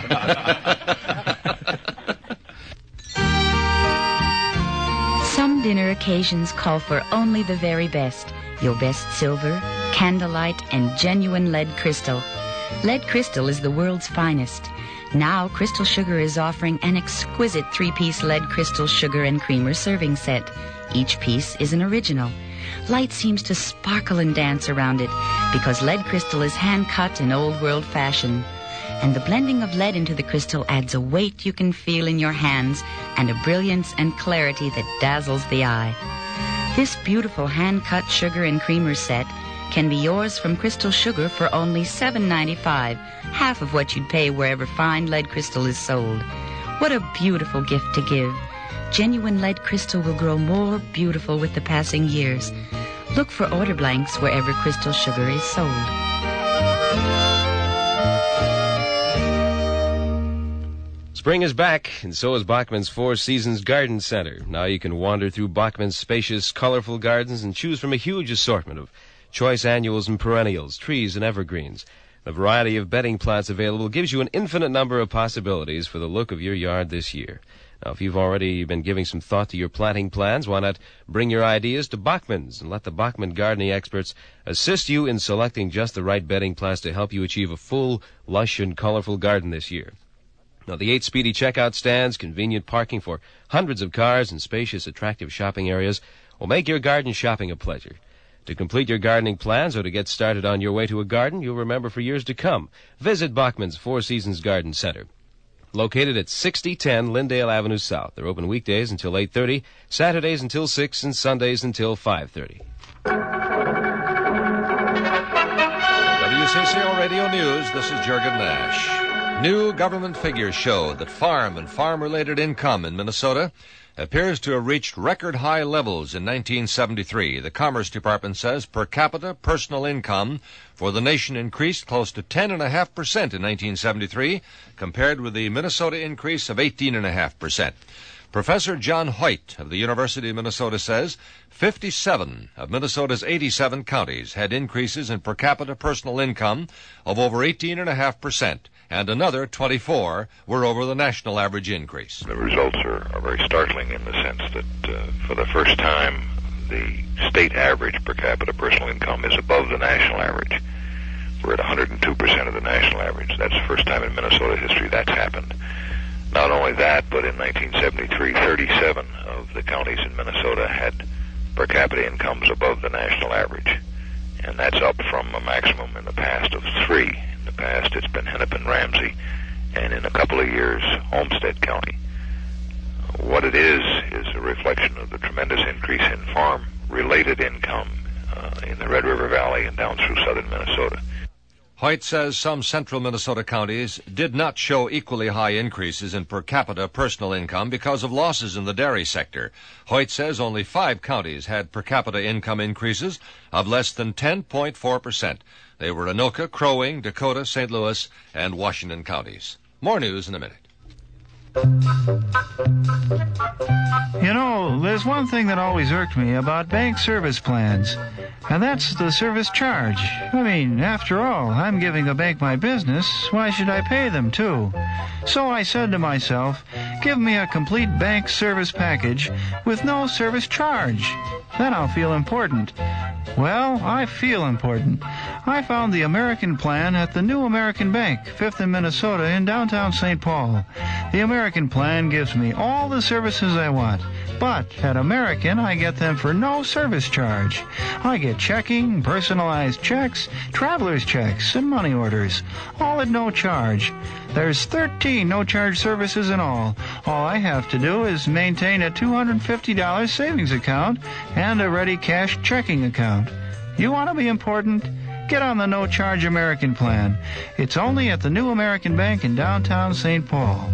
Some dinner occasions call for only the very best. Your best silver, candlelight, and genuine lead crystal. Lead crystal is the world's finest. Now, Crystal Sugar is offering an exquisite three-piece lead crystal sugar and creamer serving set. Each piece is an original. Light seems to sparkle and dance around it because lead crystal is hand-cut in old-world fashion. And the blending of lead into the crystal adds a weight you can feel in your hands and a brilliance and clarity that dazzles the eye. This beautiful hand-cut sugar and creamer set can be yours from Crystal Sugar for only seven dollars and ninety-five cents, half of what you'd pay wherever fine lead crystal is sold. What a beautiful gift to give. Genuine lead crystal will grow more beautiful with the passing years. Look for order blanks wherever Crystal Sugar is sold. Spring is back, and so is Bachman's Four Seasons Garden Center. Now you can wander through Bachman's spacious, colorful gardens and choose from a huge assortment of choice annuals and perennials, trees and evergreens. The variety of bedding plants available gives you an infinite number of possibilities for the look of your yard this year. Now, if you've already been giving some thought to your planting plans, why not bring your ideas to Bachman's and let the Bachman gardening experts assist you in selecting just the right bedding plants to help you achieve a full, lush, and colorful garden this year. Now, the eight speedy checkout stands, convenient parking for hundreds of cars, and spacious, attractive shopping areas will make your garden shopping a pleasure. To complete your gardening plans or to get started on your way to a garden you'll remember for years to come, visit Bachman's Four Seasons Garden Center. Located at sixty ten Lindale Avenue South. They're open weekdays until eight thirty, Saturdays until six, and Sundays until five thirty. W C C O Radio News, this is Jurgen Nash. New government figures show that farm and farm-related income in Minnesota appears to have reached record high levels in nineteen seventy-three. The Commerce Department says per capita personal income for the nation increased close to ten point five percent in nineteen seventy-three, compared with the Minnesota increase of eighteen point five percent. Professor John Hoyt of the University of Minnesota says fifty-seven of Minnesota's eighty-seven counties had increases in per capita personal income of over eighteen point five percent, and another twenty-four were over the national average increase. The results are, are very startling in the sense that uh, for the first time, the state average per capita personal income is above the national average. We're at one hundred two percent of the national average. That's the first time in Minnesota history that's happened. Not only that, but in nineteen seventy-three, thirty-seven of the counties in Minnesota had per capita incomes above the national average. And that's up from a maximum in the past of three. In the past, it's been Hennepin, Ramsey, and in a couple of years, Olmsted County. What it is, is a reflection of the tremendous increase in farm-related income uh, in the Red River Valley and down through southern Minnesota. Hoyt says some central Minnesota counties did not show equally high increases in per capita personal income because of losses in the dairy sector. Hoyt says only five counties had per capita income increases of less than ten point four percent. They were Anoka, Crow Wing, Dakota, Saint Louis, and Washington counties. More news in a minute. You know, there's one thing that always irked me about bank service plans, and that's the service charge. I mean, after all, I'm giving a bank my business. Why should I pay them, too? So I said to myself, give me a complete bank service package with no service charge. Then I'll feel important. Well, I feel important. I found the American plan at the New American Bank, fifth in Minnesota in downtown Saint Paul. The American plan gives me all the services I want, but at American I get them for no service charge. I get checking, personalized checks, traveler's checks, and money orders, all at no charge. There's thirteen no-charge services in all. All I have to do is maintain a two hundred fifty dollars savings account and a ready cash checking account. You want to be important? Get on the no-charge American plan. It's only at the New American Bank in downtown Saint Paul.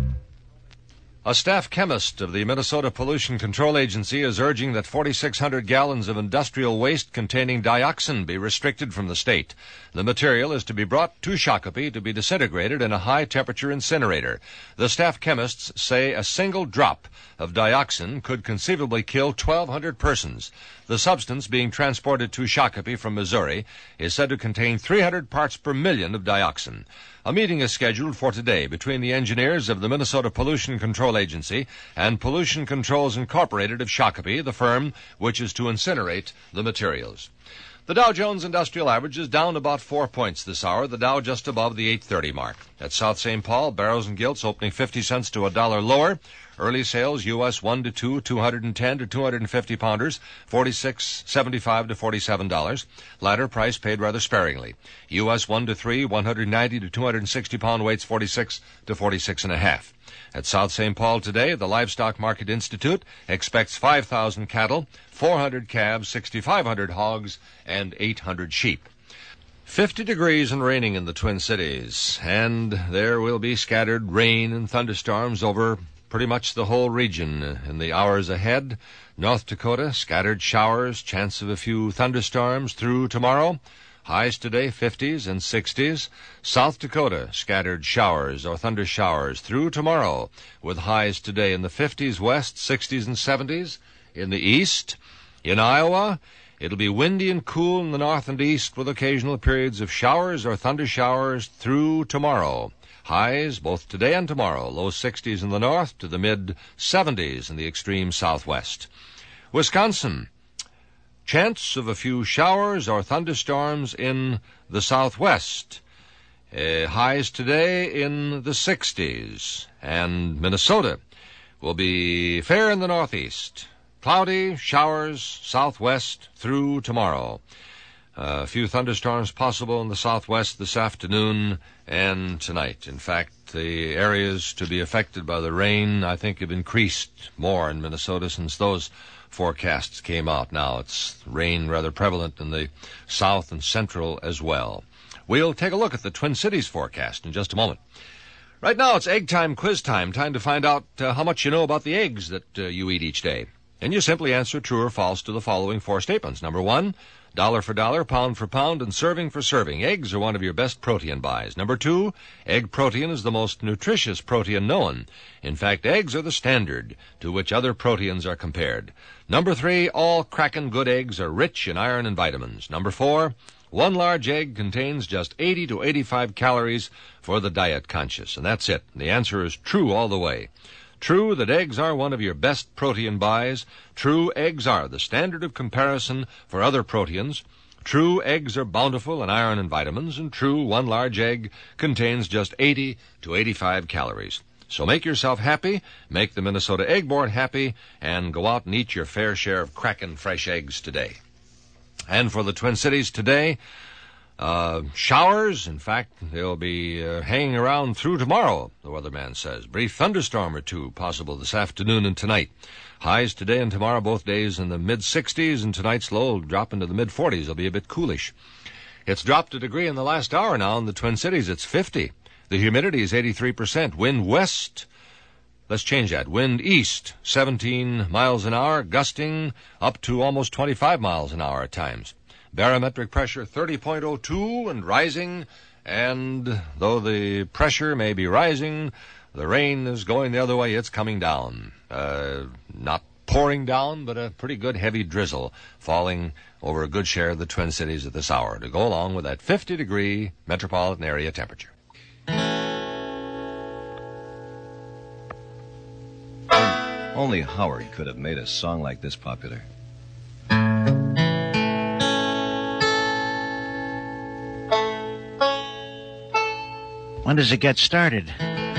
A staff chemist of the Minnesota Pollution Control Agency is urging that forty-six hundred gallons of industrial waste containing dioxin be restricted from the state. The material is to be brought to Shakopee to be disintegrated in a high-temperature incinerator. The staff chemists say a single drop of dioxin could conceivably kill twelve hundred persons. The substance being transported to Shakopee from Missouri is said to contain three hundred parts per million of dioxin. A meeting is scheduled for today between the engineers of the Minnesota Pollution Control Agency and Pollution Controls Incorporated of Shakopee, the firm which is to incinerate the materials. The Dow Jones Industrial Average is down about four points this hour, the Dow just above the eight thirty mark. At South Saint Paul, barrels and gilts opening fifty cents to a dollar lower. Early sales, U S one to two, two hundred ten to two hundred fifty pounders, forty-six seventy-five to forty-seven dollars. Latter price paid rather sparingly. U S one to three, one hundred ninety to two hundred sixty pound weights, forty-six to forty-six and a half. At South Saint Paul today, the Livestock Market Institute expects five thousand cattle, four hundred calves, sixty-five hundred hogs, and eight hundred sheep. Fifty degrees and raining in the Twin Cities, and there will be scattered rain and thunderstorms over pretty much the whole region in the hours ahead. North Dakota, scattered showers, chance of a few thunderstorms through tomorrow. Highs today, fifties and sixties. South Dakota, scattered showers or thunder showers through tomorrow, with highs today in the fifties west, sixties and seventies. In the east, in Iowa, it'll be windy and cool in the north and east with occasional periods of showers or thunder showers through tomorrow. Highs both today and tomorrow, low sixties in the north to the mid-seventies in the extreme southwest. Wisconsin, chance of a few showers or thunderstorms in the southwest. Uh, highs today in the sixties. And Minnesota will be fair in the northeast. Cloudy, showers, southwest through tomorrow. Uh, a few thunderstorms possible in the southwest this afternoon and tonight. In fact, the areas to be affected by the rain, I think, have increased more in Minnesota since those forecasts came out. Now it's rain rather prevalent in the south and central as well. We'll take a look at the Twin Cities forecast in just a moment. Right now it's egg time, quiz time. Time to find out uh, how much you know about the eggs that uh, you eat each day. And you simply answer true or false to the following four statements. Number one, dollar for dollar, pound for pound, and serving for serving. Eggs are one of your best protein buys. Number two, egg protein is the most nutritious protein known. In fact, eggs are the standard to which other proteins are compared. Number three, all crackin' good eggs are rich in iron and vitamins. Number four, one large egg contains just eighty to eighty-five calories for the diet conscious. And that's it. The answer is true all the way. True that eggs are one of your best protein buys. True, eggs are the standard of comparison for other proteins. True, eggs are bountiful in iron and vitamins. And true, one large egg contains just eighty to eighty-five calories. So make yourself happy, make the Minnesota Egg Board happy, and go out and eat your fair share of crackin' fresh eggs today. And for the Twin Cities today, Uh, showers, in fact, they'll be uh, hanging around through tomorrow, the weatherman says. Brief thunderstorm or two possible this afternoon and tonight. Highs today and tomorrow, both days in the mid-sixties, and tonight's low will drop into the mid-forties. It'll be a bit coolish. It's dropped a degree in the last hour now in the Twin Cities. It's fifty. The humidity is eighty-three percent. Wind west, let's change that. Wind east, seventeen miles an hour, gusting up to almost twenty-five miles an hour at times. Barometric pressure thirty point oh two and rising, and though the pressure may be rising, the rain is going the other way. It's coming down. Uh, not pouring down, but a pretty good heavy drizzle falling over a good share of the Twin Cities at this hour to go along with that fifty-degree metropolitan area temperature. Only Howard could have made a song like this popular. When does it get started?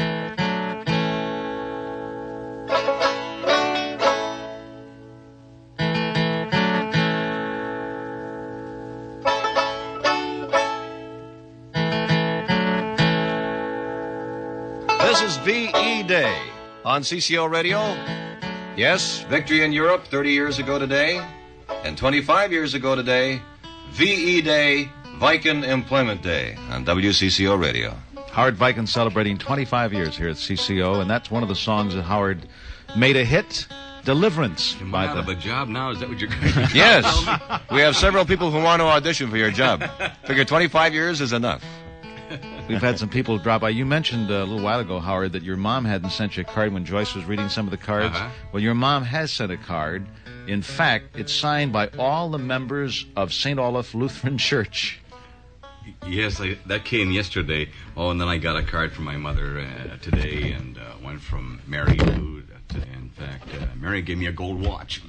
This is V E Day on C C O Radio. Yes, victory in Europe thirty years ago today, and twenty-five years ago today, V E Day, Viking Employment Day on W C C O Radio. Howard Viken celebrating twenty-five years here at C C O, and that's one of the songs that Howard made a hit, Deliverance. Am by I out the... of a job now? Is that what you're going to Yes, we have several people who want to audition for your job. Figure twenty-five years is enough. We've had some people drop by. You mentioned uh, a little while ago, Howard, that your mom hadn't sent you a card when Joyce was reading some of the cards. Uh-huh. Well, your mom has sent a card. In fact, it's signed by all the members of Saint Olaf Lutheran Church. Yes, I, that came yesterday. Oh, and then I got a card from my mother uh, today, and uh, one from Mary, who, uh, in fact, uh, Mary gave me a gold watch.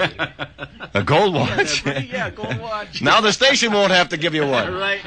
A gold watch? Yeah, yeah, gold watch. Now the station won't have to give you one. Right.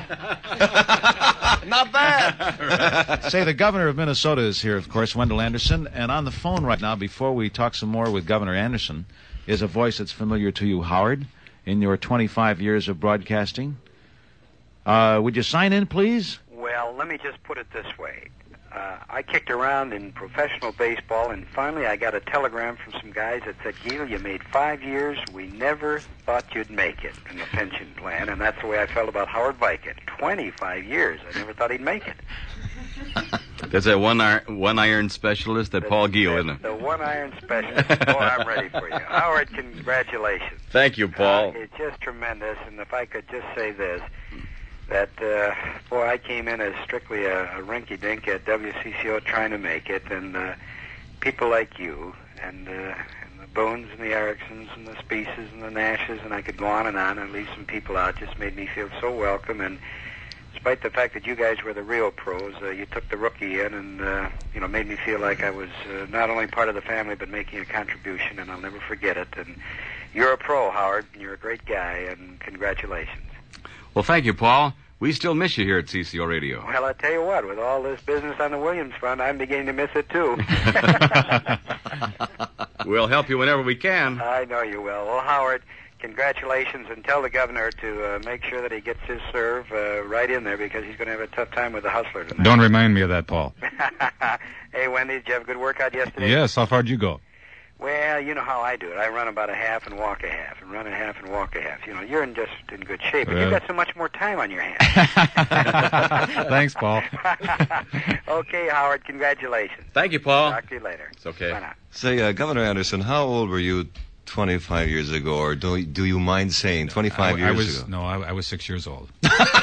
Not bad. Right. Say, the governor of Minnesota is here, of course, Wendell Anderson, and on the phone right now, before we talk some more with Governor Anderson, is a voice that's familiar to you, Howard, in your twenty-five years of broadcasting. Uh, would you sign in, please? Well, let me just put it this way. Uh, I kicked around in professional baseball, and finally I got a telegram from some guys that said, Gil, you made five years. We never thought you'd make it in the pension plan, and that's the way I felt about Howard Viken. twenty-five years. I never thought he'd make it. That's that one iron, one iron specialist, that Paul Gil, isn't it? The one iron specialist. Boy, I'm ready for you. Howard, congratulations. Thank you, Paul. Uh, it's just tremendous, and if I could just say this, that, uh, boy, I came in as strictly a, a rinky-dink at W C C O trying to make it, and uh, people like you, and, uh, and the Boones and the Ericksons and the Speaces and the Nashes, and I could go on and on and leave some people out, just made me feel so welcome, and despite the fact that you guys were the real pros, uh, you took the rookie in and, uh, you know, made me feel like I was uh, not only part of the family, but making a contribution, and I'll never forget it, and you're a pro, Howard, and you're a great guy, and congratulations. Well, thank you, Paul. We still miss you here at C C O Radio. Well, I tell you what, with all this business on the Williams front, I'm beginning to miss it, too. We'll help you whenever we can. I know you will. Well, Howard, congratulations, and tell the governor to uh, make sure that he gets his serve uh, right in there, because he's going to have a tough time with the hustler tonight. Don't remind me of that, Paul. Hey, Wendy, did you have a good workout yesterday? Yes, how far'd you go? Well, you know how I do it. I run about a half and walk a half, and run a half and walk a half. You know, you're in just in good shape, and Well. you've got so much more time on your hands. Thanks, Paul. Okay, Howard, congratulations. Thank you, Paul. Talk to you later. It's okay. Bye now. Say, uh, Governor Anderson, how old were you twenty-five years ago, or do, do you mind saying twenty-five I, years I was, ago? No, I, I was six years old.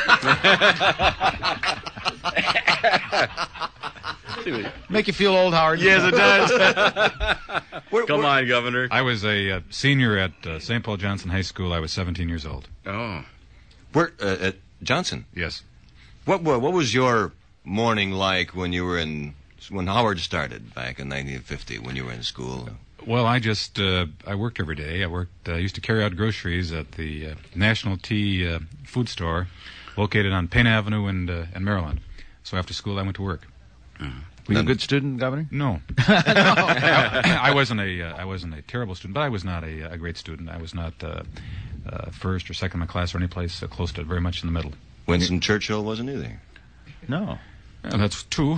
Make you feel old, Howard? Yes, it does. Where- Come where- on, Governor. I was a uh, senior at uh, Saint Paul Johnson High School. I was seventeen years old. Oh. Where, uh, at Johnson? Yes. What, what what was your morning like when you were in when Howard started back in nineteen fifty when you were in school? Well, I just uh, I worked every day. I worked. I uh, used to carry out groceries at the uh, National Tea uh, Food Store, located on Payne Avenue and uh, and Maryland. So after school, I went to work. Mm. Were you a good student, Governor? No, I, I wasn't a uh, I wasn't a terrible student, but I was not a, a great student. I was not uh, uh, first or second in my class or any place uh, close to it. Very much in the middle. Winston Churchill wasn't either. No. Yeah, that's true.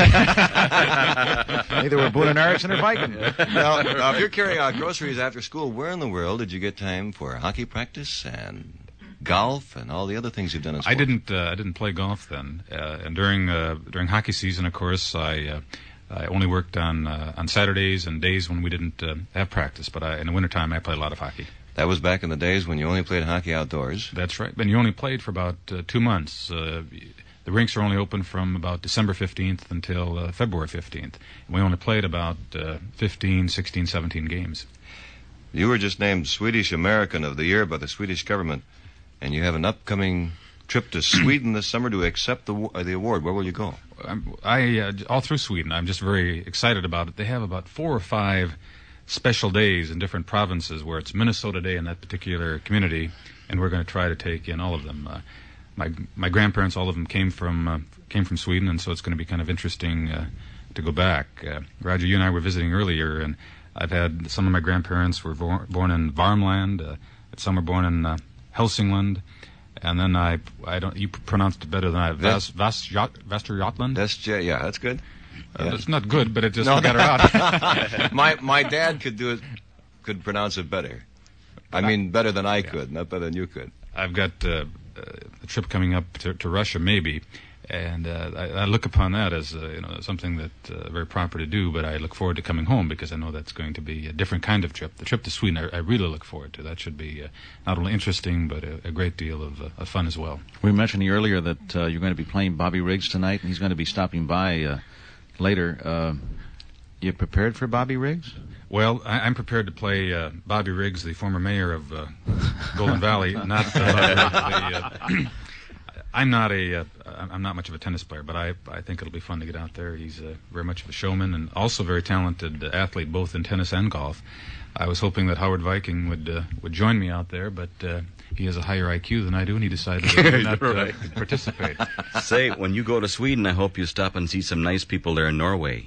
Neither were Boone and Erickson or Viking. Now, now, if you're carrying out groceries after school, where in the world did you get time for hockey practice and golf and all the other things you've done in I sports? didn't. Uh, I didn't play golf then, uh, and during uh, during hockey season, of course, I uh, I only worked on uh, on Saturdays and days when we didn't uh, have practice. But I, in the wintertime, I played a lot of hockey. That was back in the days when you only played hockey outdoors. That's right. And you only played for about uh, two months. Uh, the rinks are only open from about December fifteenth until uh, February fifteenth. And we only played about uh, fifteen, sixteen, seventeen games. You were just named Swedish American of the Year by the Swedish government, and you have an upcoming trip to Sweden this summer to accept the uh, the award. Where will you go? I'm, I uh, all through Sweden. I'm just very excited about it. They have about four or five special days in different provinces where it's Minnesota Day in that particular community, and we're going to try to take in all of them. Uh, my my grandparents, all of them came from uh, came from Sweden, and so it's going to be kind of interesting uh, to go back. Uh, Roger, you and I were visiting earlier, and I've had some of my grandparents were vor- born in Värmland, uh, some were born in uh, Hälsingland, and then I I don't you pronounced it better than I. Vas, Vas, Västergötland. That's yeah, yeah, that's good. Uh, Yeah. It's not good, but it just No. got her out. my my dad could do it, could pronounce it better. I mean, better than I could, not better than you could. I've got uh, uh, a trip coming up to, to Russia, maybe, and uh, I, I look upon that as uh, you know something that uh, very proper to do. But I look forward to coming home because I know that's going to be a different kind of trip. The trip to Sweden, I, I really look forward to. That should be uh, not only interesting but a, a great deal of, uh, of fun as well. We mentioned earlier that uh, you're going to be playing Bobby Riggs tonight, and he's going to be stopping by uh, later. Uh, you prepared for Bobby Riggs? Well, I, I'm prepared to play uh, Bobby Riggs, the former mayor of uh, Golden Valley. Not uh, the, uh, I'm not a uh, I'm not much of a tennis player, but I I think it'll be fun to get out there. He's uh, very much of a showman and also very talented athlete, both in tennis and golf. I was hoping that Howard Viking would uh, would join me out there, but uh, he has a higher I Q than I do, and he decided that he would not uh, Right. participate. Say, when you go to Sweden, I hope you stop and see some nice people there in Norway.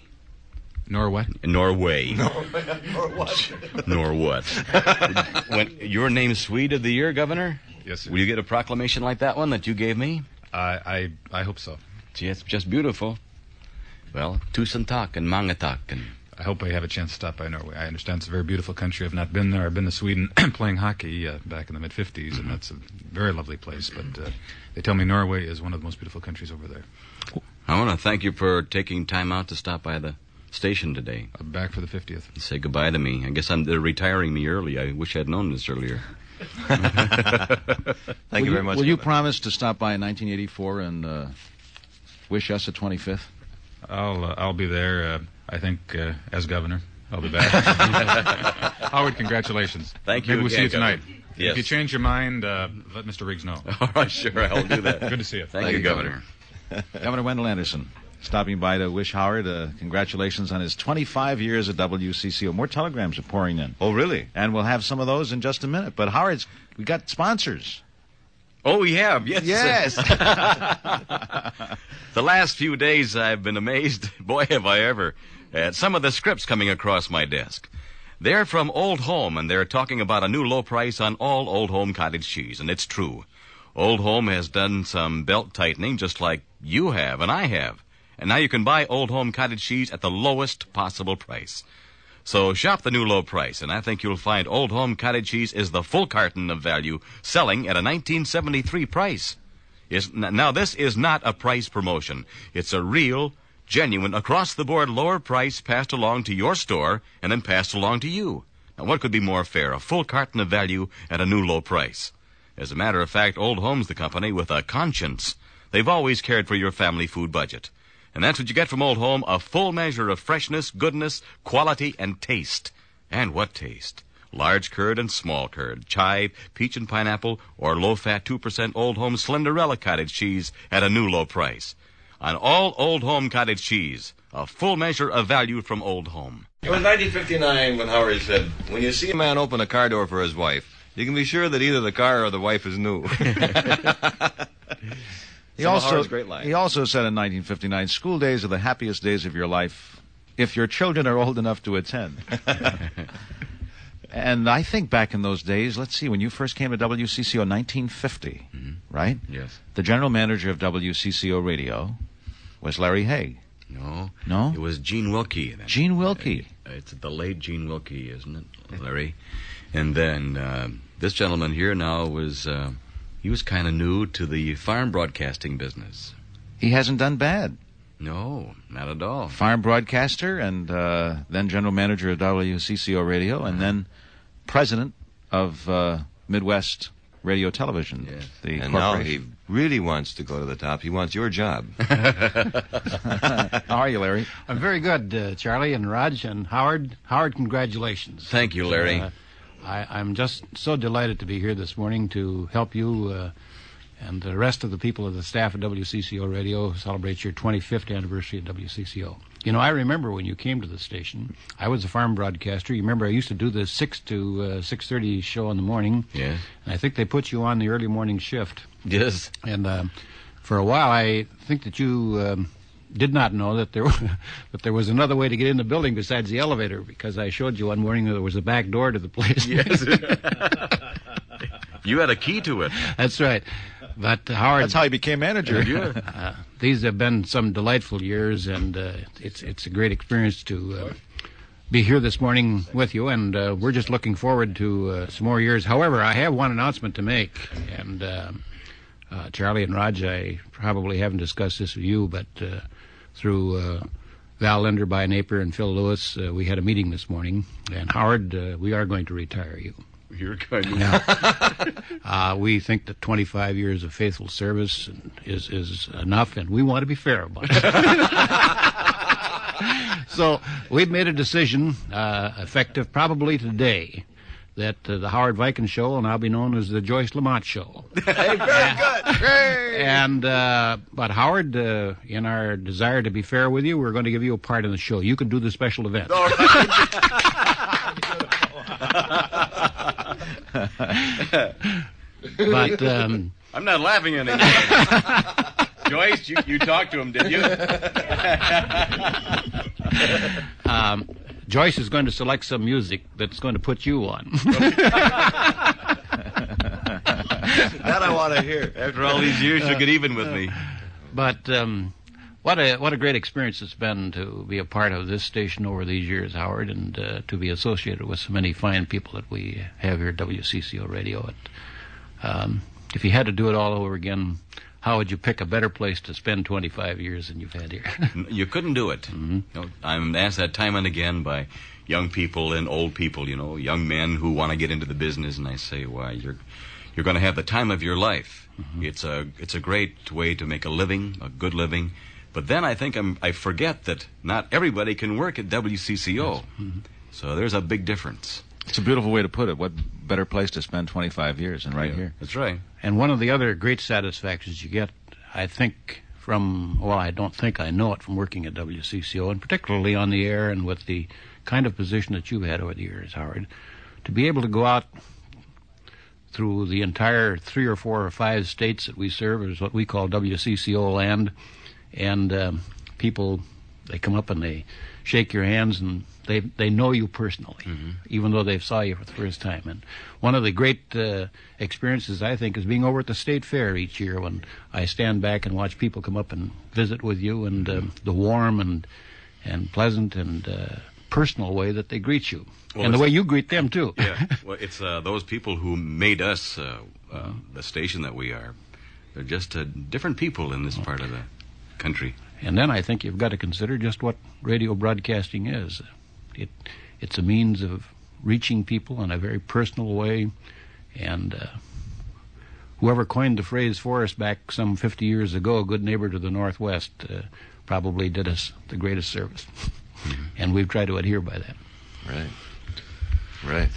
Nor what? Norway. Or what? Nor what? When your name's Swede of the Year, Governor? Yes, sir. Will you get a proclamation like that one that you gave me? I I, I hope so. Gee, it's just beautiful. Well, tusen tack and mange tack and I hope I have a chance to stop by Norway. I understand it's a very beautiful country. I've not been there. I've been to Sweden playing hockey uh, back in the mid-fifties, and that's a very lovely place. But uh, they tell me Norway is one of the most beautiful countries over there. I want to thank you for taking time out to stop by the station today. I'm back for the fiftieth. Say goodbye to me. I guess I'm they're retiring me early. I wish I'd known this earlier. Thank you very much. Will you promise to stop by in nineteen eighty-four and uh, wish us a twenty-fifth? I'll uh, I'll be there. Uh, I think uh, as governor, I'll be back. Howard, congratulations. Thank you Maybe we'll again, see you tonight. Governor. Yes. If you change your mind, uh, let Mister Riggs know. All right, sure, I'll do that. Good to see you. Thank, Thank you, you, Governor. Governor Wendell Anderson stopping by to wish Howard uh, congratulations on his twenty-five years at W C C O. More telegrams are pouring in. Oh, really? And we'll have some of those in just a minute. But Howard's, we got sponsors. Oh, we have, yes. Yes. The last few days I've been amazed, boy have I ever, at some of the scripts coming across my desk. They're from Old Home, and they're talking about a new low price on all Old Home cottage cheese, and it's true. Old Home has done some belt tightening just like you have and I have. And now you can buy Old Home cottage cheese at the lowest possible price. So shop the new low price, and I think you'll find Old Home cottage cheese is the full carton of value, selling at a nineteen seventy-three price. Is, now, this is not a price promotion. It's a real, genuine, across-the-board lower price passed along to your store and then passed along to you. And what could be more fair? A full carton of value at a new low price. As a matter of fact, Old Home's the company with a conscience. They've always cared for your family food budget. And that's what you get from Old Home, a full measure of freshness, goodness, quality, and taste. And what taste? Large curd and small curd, chive, peach and pineapple, or low-fat two percent Old Home Slenderella cottage cheese at a new low price. On all Old Home cottage cheese, a full measure of value from Old Home. It was nineteen fifty-nine when Howard said, when you see a man open a car door for his wife, you can be sure that either the car or the wife is new. He Some of also, Howard's great lines. he also said in nineteen fifty-nine, school days are the happiest days of your life if your children are old enough to attend. And I think back in those days, let's see, when you first came to W C C O, nineteen fifty, Mm-hmm. right? Yes. The general manager of W C C O Radio was Larry Haig. No. No? It was Gene Wilkie. Then. Gene Wilkie. Uh, it's the late Gene Wilkie, isn't it, Larry? And then uh, this gentleman here now was, uh, he was kind of new to the farm broadcasting business. He hasn't done bad. No, not at all. Farm broadcaster and uh, then general manager of W C C O Radio and then president of uh, Midwest Radio Television. Yes. The And now corporation. he really wants to go to the top. He wants your job. How are you, Larry? I'm very good, uh, Charlie and Raj and Howard. Howard, congratulations. Thank you, Larry. Uh, I, I'm just so delighted to be here this morning to help you uh, and the rest of the people of the staff at W C C O Radio celebrate your twenty-fifth anniversary at W C C O. You know, I remember when you came to the station. I was a farm broadcaster. You remember I used to do the six to uh, six thirty show in the morning. Yes. And I think they put you on the early morning shift. Yes. And uh, for a while, I think that you um, did not know that there that there was another way to get in the building besides the elevator, because I showed you one morning that there was a back door to the place. Yes. You had a key to it. That's right. But uh, Howard, That's how he became manager. uh, these have been some delightful years, and uh, it's it's a great experience to uh, be here this morning with you, and uh, we're just looking forward to uh, some more years. However, I have one announcement to make, and uh, uh, Charlie and Raj, I probably haven't discussed this with you, but uh, through uh, Val Linder, by Napier, and Phil Lewis, uh, we had a meeting this morning, and Howard, uh, we are going to retire you. You're kind of... Now, uh, we think that twenty-five years of faithful service is is enough, and we want to be fair about it. So we've made a decision, uh, effective probably today, that uh, the Howard Viking Show will now be known as the Joyce Lamont Show. Hey, very good. Hey. And uh, but Howard, uh, in our desire to be fair with you, we're going to give you a part in the show. You can do the special event. All right. But um, I'm not laughing anymore. Joyce, you, you talked to him, did you? um, Joyce is going to select some music that's going to put you on. That I want to hear. After all these years, you'll get even with me. But um, what a what a great experience it's been to be a part of this station over these years, Howard, and uh, to be associated with so many fine people that we have here at W C C O Radio. And, um, if you had to do it all over again, how would you pick a better place to spend twenty-five years than you've had here? You couldn't do it. Mm-hmm. You know, I'm asked that time and again by young people and old people, you know, young men who want to get into the business, and I say, why, you're you're going to have the time of your life. Mm-hmm. It's a it's a great way to make a living, a good living. But then I think I'm, I forget that not everybody can work at W C C O. Yes. Mm-hmm. So there's a big difference. It's a beautiful way to put it. What better place to spend twenty-five years than right Yeah, here? That's right. And one of the other great satisfactions you get, I think, from, well, I don't think I know it from working at W C C O, and particularly on the air and with the kind of position that you've had over the years, Howard, to be able to go out through the entire three or four or five states that we serve, is what we call W C C O land, and um, people, they come up and they shake your hands, and they they know you personally, mm-hmm. even though they saw you for the first time. And one of the great uh, experiences, I think, is being over at the State Fair each year when I stand back and watch people come up and visit with you, and uh, the warm and and pleasant and uh, personal way that they greet you, well, and the way you greet them too. Yeah, well, it's uh, those people who made us uh, uh, the station that we are. They're just uh, different people in this part of the country. And then I think you've got to consider just what radio broadcasting is. It, it's a means of reaching people in a very personal way. And uh, whoever coined the phrase for us back some fifty years ago, good neighbor to the Northwest, uh, probably did us the greatest service. Mm-hmm. And we've tried to adhere by that. Right. Right.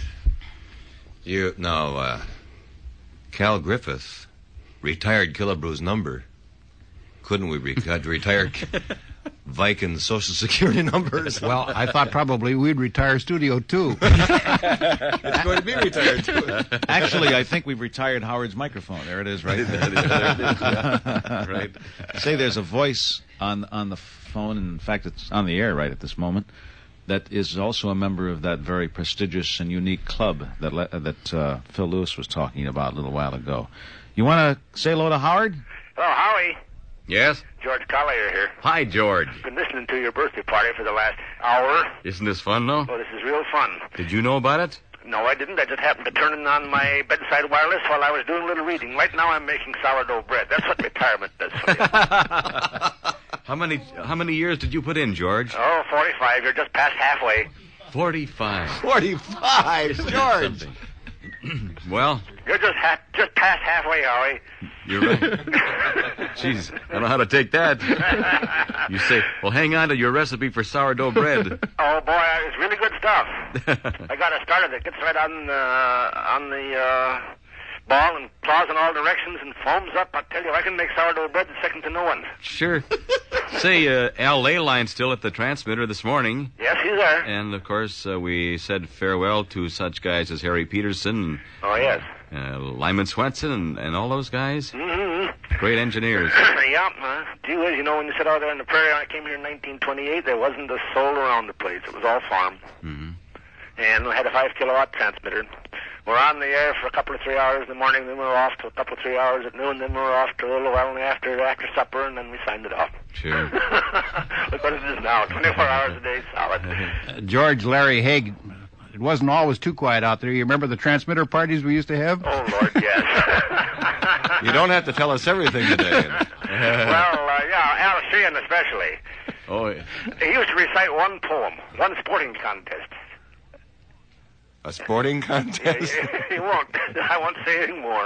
You, now, uh, Cal Griffith retired Killebreau's number. Couldn't we re- uh, retire Viking's Social Security numbers? Well, I thought probably we'd retire Studio two. It's going to be retired, too. Actually, I think we've retired Howard's microphone. There it is, right there. There it is, yeah. Right. Say there's a voice on, on the phone, and in fact, it's on the air right at this moment, that is also a member of that very prestigious and unique club that le- that uh, Phil Lewis was talking about a little while ago. You want to say hello to Howard? Hello, Howie. Yes? George Collier here. Hi, George. Been listening to your birthday party for the last hour. Isn't this fun, though? Oh, this is real fun. Did you know about it? No, I didn't. I just happened to turn it on my bedside wireless while I was doing a little reading. Right now I'm making sourdough bread. That's what retirement does for you. How many how many years did you put in, George? Oh, forty-five. You're just past halfway. Forty-five. Forty-five, George. Well, You're just ha- just past halfway, Howie. you're right. Jeez, I don't know how to take that. You say, well, hang on to your recipe for sourdough bread. Oh boy, it's really good stuff. I got it started. It gets right on uh, on the uh, ball and claws in all directions and foams up. I tell you, I can make sourdough bread that's second to no one. Sure. Say, uh, Al Leyline's still at the transmitter this morning. Yes, he's there. And, of course, uh, we said farewell to such guys as Harry Peterson, Oh, yes. uh, Lyman Swenson, and, and all those guys. Mm-hmm. Great engineers. Yeah, uh, gee whiz, you know, when you sit out there in the prairie, I came here in nineteen twenty-eight, there wasn't a soul around the place. It was all farm. Mm-hmm. And we had a five kilowatt transmitter. We're on the air for a couple of three hours in the morning, then we were off to a couple of three hours at noon, then we were off to a little while after after supper, and then we signed it off. Sure. Look what it is now, twenty-four hours a day, solid. Uh, George, Larry Haig, it wasn't always too quiet out there. You remember the transmitter parties we used to have? Oh, Lord, yes. You don't have to tell us everything today. Well, uh, yeah, Al Sheehan especially. Oh, yeah. He used to recite one poem, one sporting contest. A sporting contest? He won't. I won't say anything more.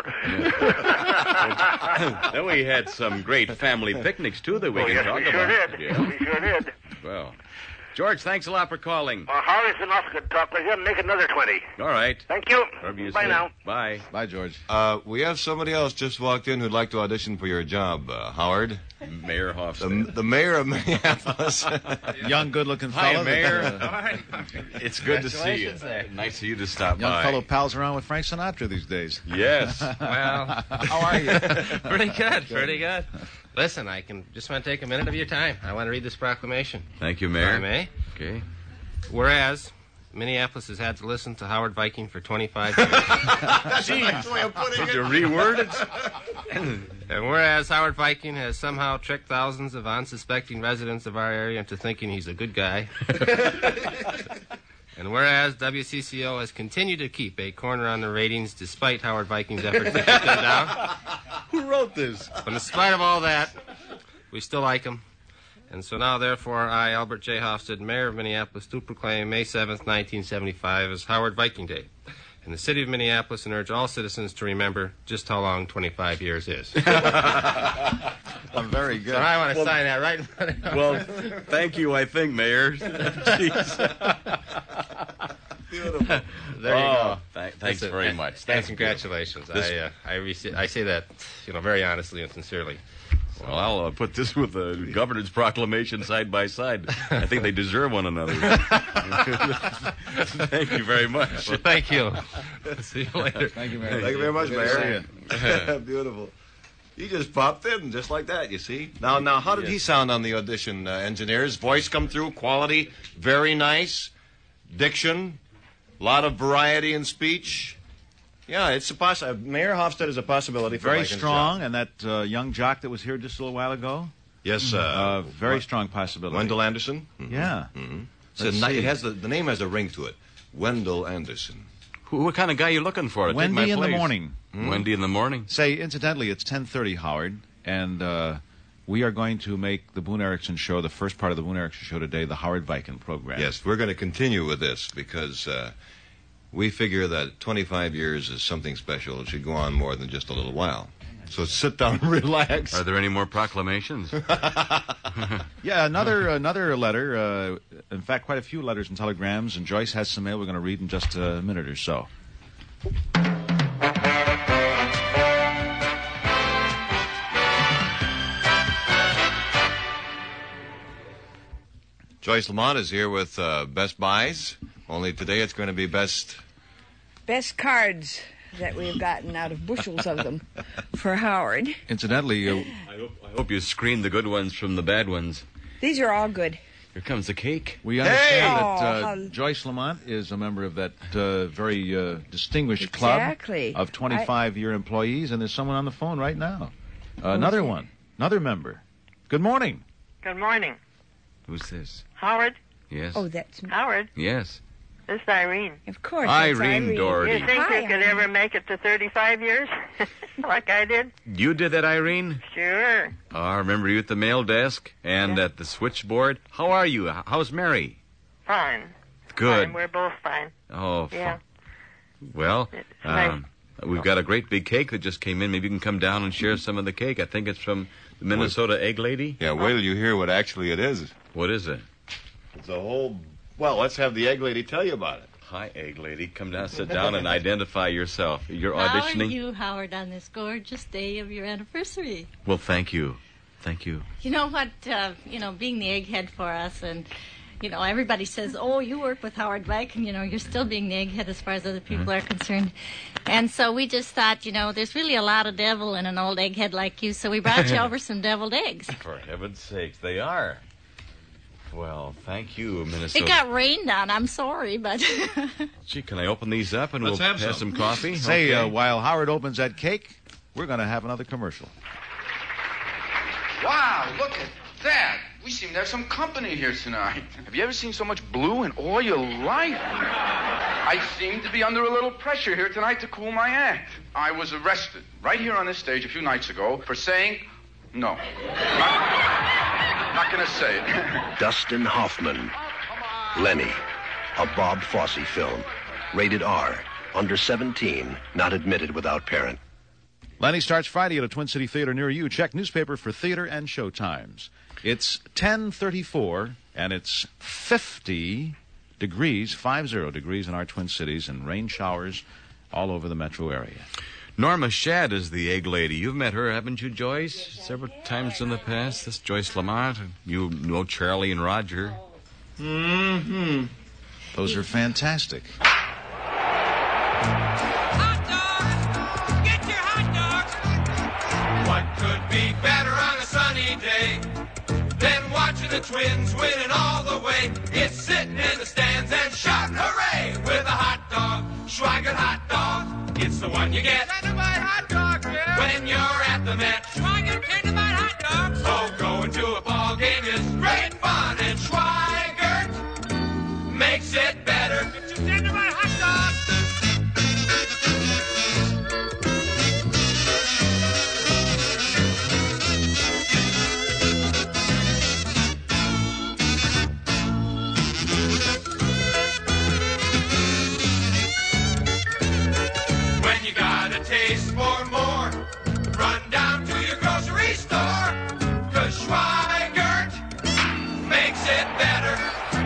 Then we had some great family picnics, too, that we Oh, can yes, talk we sure about. did. Yeah. We sure did. Well, George, thanks a lot for calling. Well, Howard's been awful good talk with you. Make another twenty. All right. Thank you. Whatever you Bye say. now. Bye. Bye, George. Uh, we have somebody else just walked in who'd like to audition for your job, uh, Howard. Mayor Hofstad. The, the mayor of Minneapolis. Young, good-looking Hi, fellow. Mayor. Uh, It's good to see you. Congratulations there. Nice of you to stop young by. fellow pals around with Frank Sinatra these days. Yes. Well, How are you? pretty good, pretty good. Listen, I can just want to take a minute of your time. I want to read this proclamation. Thank you, If Mayor. I may. Okay. Whereas Minneapolis has had to listen to Howard Viking for twenty-five years. That's a nice way of putting Did you it. reword it? And whereas Howard Viking has somehow tricked thousands of unsuspecting residents of our area into thinking he's a good guy. And whereas W C C O has continued to keep a corner on the ratings despite Howard Viking's efforts to keep them down. Who wrote this? But in spite of all that, we still like him. And so now, therefore, I, Albert J. Hofstad, Mayor of Minneapolis, do proclaim May seventh, nineteen seventy-five as Howard Viking Day in the city of Minneapolis and urge all citizens to remember just how long twenty-five years is. I'm very good. So I want to Well- sign that right in front of you. Well, thank you, I think, Mayor. Jeez. Beautiful. There you Oh, go. th- thanks Listen, very and- much. And Thank you. congratulations. This- I, uh, I, rece- I say that, you know, very honestly and sincerely. Well, I'll uh, put this with the governor's proclamation side by side. I think they deserve one another. Thank you very much. Well, thank you. See you later. Thank you, Mayor. Thank you very much, Good to Mayor. Beautiful. He just popped in just like that, you see. Now, now, how did he sound on the audition, uh, engineers? Voice come through, quality, very nice, diction, a lot of variety in speech. Yeah, it's a poss- uh, Mayor Hofstad is a possibility for Very Viking's strong, job. and that uh, young jock that was here just a little while ago. Yes, uh, Uh, very Wa- strong possibility. Wendell Anderson. Mhm. Yeah. Mm-hmm. Let's So, see. it has the, the name has a ring to it. Wendell Anderson. Who, what kind of guy you looking for? to take Wendy my in the place? morning. Hmm? Wendy in the morning? Say, incidentally, it's ten thirty, Howard, and uh, we are going to make the Boone Erickson Show, the first part of the Boone Erickson Show today, the Howard Viking program. Yes, we're going to continue with this because uh, we figure that twenty-five years is something special. It should go on more than just a little while. So sit down and relax. Are there any more proclamations? Yeah, another another letter. Uh, in fact, quite a few letters and telegrams. And Joyce has some mail we're going to read in just a minute or so. Joyce Lamont is here with uh, Best Buys. Only today it's going to be Best... Best cards that we've gotten out of bushels of them for Howard. Incidentally, uh, I, hope, I hope you screened the good ones from the bad ones. These are all good. Here comes the cake. we understand Hey! that Oh, uh, how- Joyce Lamont is a member of that uh, very uh, distinguished club Exactly. of twenty-five-year employees, and there's someone on the phone right now. Uh, Who's another that? one, another member. Good morning. Good morning. Who's this? Howard? Yes. Oh, that's Howard? Yes. This is Irene. Of course. Irene that's Irene. Doherty. You think Hi, you could Irene. ever make it to thirty-five years? Like I did? You did that, Irene? Sure. Oh, I remember you at the mail desk and at the switchboard. How are you? H- How's Mary? Fine. Good. Fine. We're both fine. Oh, Yeah. fu- well, nice. um, we've got a great big cake that just came in. Maybe you can come down and share some of the cake. I think it's from the Minnesota Egg Lady. Yeah, wait till you hear what actually it is. What is it? It's a whole... Well, let's have the egg lady tell you about it. Hi, Egg Lady. Come down, sit down, and identify yourself. You're How are auditioning. you, Howard, on this gorgeous day of your anniversary? Well, thank you. Thank you. You know what, uh, you know, being the egghead for us, and, you know, everybody says, oh, you work with Howard Beck, and, you know, you're still being the egghead as far as other people are concerned. And so we just thought, you know, there's really a lot of devil in an old egghead like you, so we brought you over some deviled eggs. For heaven's sakes, they are. Well, thank you, Minnesota. It got rained on, I'm sorry, but... Gee, can I open these up and Let's we'll have have some. some coffee? Say, Okay. uh, while Howard opens that cake, we're going to have another commercial. Wow, look at that. We seem to have some company here tonight. Have you ever seen so much blue in all your life? I seem to be under a little pressure here tonight to cool my act. I was arrested right here on this stage a few nights ago for saying no. Not, not gonna say it. Dustin Hoffman, Lenny, a Bob Fosse film. Rated R, under seventeen, not admitted without parent. Lenny starts Friday at a Twin City theater near you. Check newspaper for theater and show times. It's ten thirty-four, and it's fifty degrees, five zero degrees in our Twin Cities, and rain showers all over the metro area. Norma Shad is the egg lady. You've met her, haven't you, Joyce? Several times in the past. This Joyce Lamont. You know Charlie and Roger. Mm-hmm. Those are fantastic. What could be better on a sunny day than watching the Twins winning all the way? It's sitting in the stands and shouting hooray with a hot dog, Schweigert hot dog. It's the one you get hot dog, yeah. When you're at the Met. Schweigert hot dogs. So going to a ball game is great fun, and Schweigert makes it better. It's hot dog. Taste for more. Run down to your grocery store, 'cause Schweigert makes it better.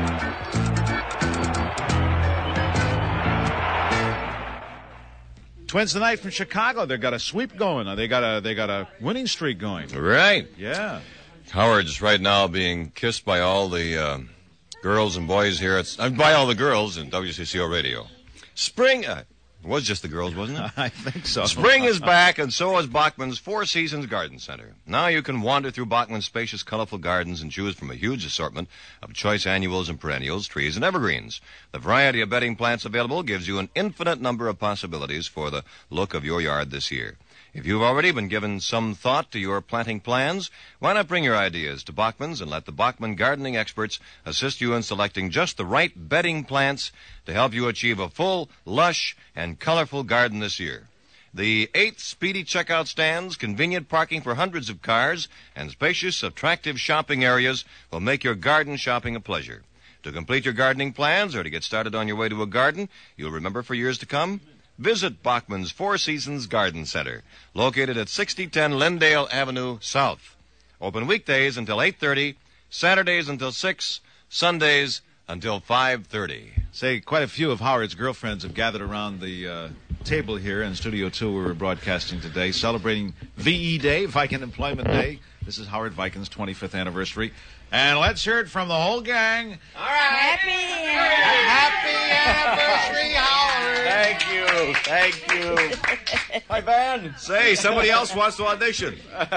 Twins tonight from Chicago. They've got a sweep going. They got a they got a winning streak going. Right. Yeah. Howard's right now being kissed by all the uh, girls and boys here. At, uh, by all the girls in W C C O Radio. Spring... Uh, It was just the girls, wasn't it? I think so. Spring is back, and so is Bachman's Four Seasons Garden Center. Now you can wander through Bachman's spacious, colorful gardens and choose from a huge assortment of choice annuals and perennials, trees, and evergreens. The variety of bedding plants available gives you an infinite number of possibilities for the look of your yard this year. If you've already been given some thought to your planting plans, why not bring your ideas to Bachman's and let the Bachman gardening experts assist you in selecting just the right bedding plants to help you achieve a full, lush, and colorful garden this year. The eight speedy checkout stands, convenient parking for hundreds of cars, and spacious, attractive shopping areas will make your garden shopping a pleasure. To complete your gardening plans or to get started on your way to a garden you'll remember for years to come, visit Bachman's Four Seasons Garden Center, located at sixty ten Lindale Avenue South. Open weekdays until eight thirty, Saturdays until six, Sundays until five thirty. Say, quite a few of Howard's girlfriends have gathered around the uh, table here in Studio two where we're broadcasting today, celebrating V E Day, Viking Employment Day. This is Howard Viking's twenty-fifth anniversary. And let's hear it from the whole gang. All right. Happy anniversary, Howard. Thank you. Thank you. Hi, Van. Say, somebody else wants to audition.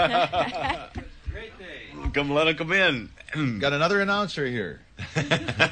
Come, let him come in. Got another announcer here. What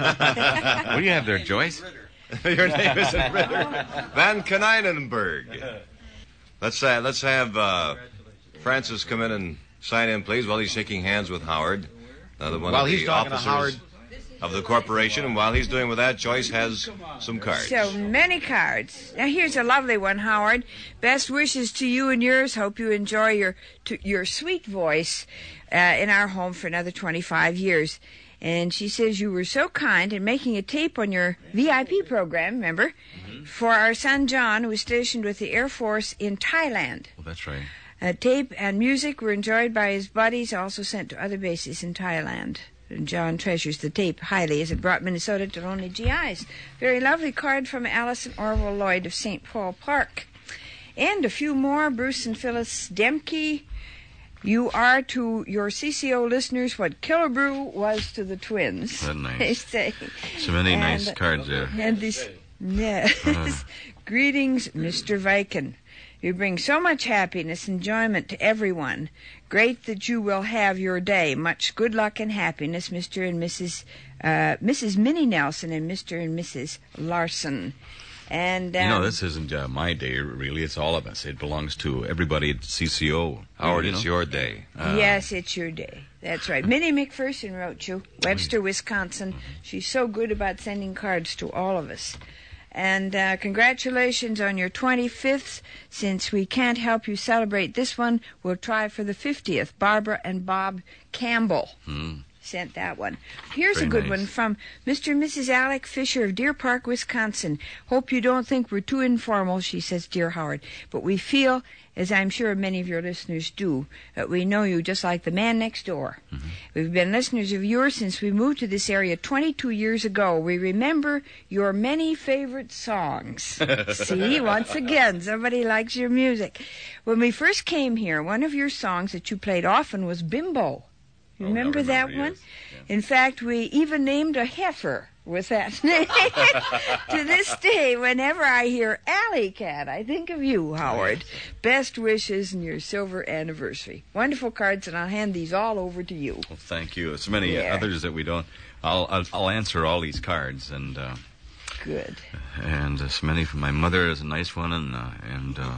do you have there, Joyce? Your name isn't Ritter. Van Konynenberg. Let's uh, let's have uh, Francis come in and sign in, please, while he's shaking hands with Howard. Another one While of he's the talking to officers Howard. of the corporation, and while he's doing with that, Joyce has some cards. So many cards. Now here's a lovely one, Howard. Best wishes to you and yours. Hope you enjoy your to, your sweet voice uh, in our home for another twenty-five years. And she says you were so kind in making a tape on your V I P program, remember, mm-hmm. for our son John, who was stationed with the Air Force in Thailand. Well, that's right. Uh, tape and music were enjoyed by his buddies, also sent to other bases in Thailand. And John treasures the tape highly as it brought Minnesota to lonely G Is. Very lovely card from Allison Orwell Lloyd of Saint Paul Park. And a few more. Bruce and Phyllis Demke. You are to your C C O listeners what Killebrew was to the twins. That's nice. They say. So many and, nice cards there. And this, yes. Uh-huh. Greetings, Mister Viken. You bring so much happiness and enjoyment to everyone. Great that you will have your day. Much good luck and happiness, Mister and Missus Uh, Missus Minnie Nelson and Mister and Missus Larson. And um, you know, this isn't uh, my day, really. It's all of us. It belongs to everybody at C C O. Howard, you it's know? your day. Uh, yes, it's your day. That's right. Minnie McPherson wrote you, Webster, Wisconsin. She's so good about sending cards to all of us. And uh, congratulations on your twenty-fifth. Since we can't help you celebrate this one, we'll try for the fiftieth. Barbara and Bob Campbell Hmm. sent that one. Here's Very a good nice. one from Mister and Missus Alec Fisher of Deer Park, Wisconsin. Hope you don't think we're too informal, she says, Dear Howard. But we feel, as I'm sure many of your listeners do, that we know you just like the man next door. Mm-hmm. We've been listeners of yours since we moved to this area twenty-two years ago. We remember your many favorite songs. See, once again, somebody likes your music. When we first came here, one of your songs that you played often was Bimbo. You Oh, I remember, remember, that yes. one? In fact, we even named a heifer with that name. To this day, whenever I hear Alley Cat, I think of you, Howard. Best wishes in your silver anniversary. Wonderful cards, and I'll hand these all over to you. Well, thank you. So many Yeah. others that we don't. I'll, I'll I'll answer all these cards, and uh, Good. and uh, so many from my mother is a nice one, and uh, and. Uh,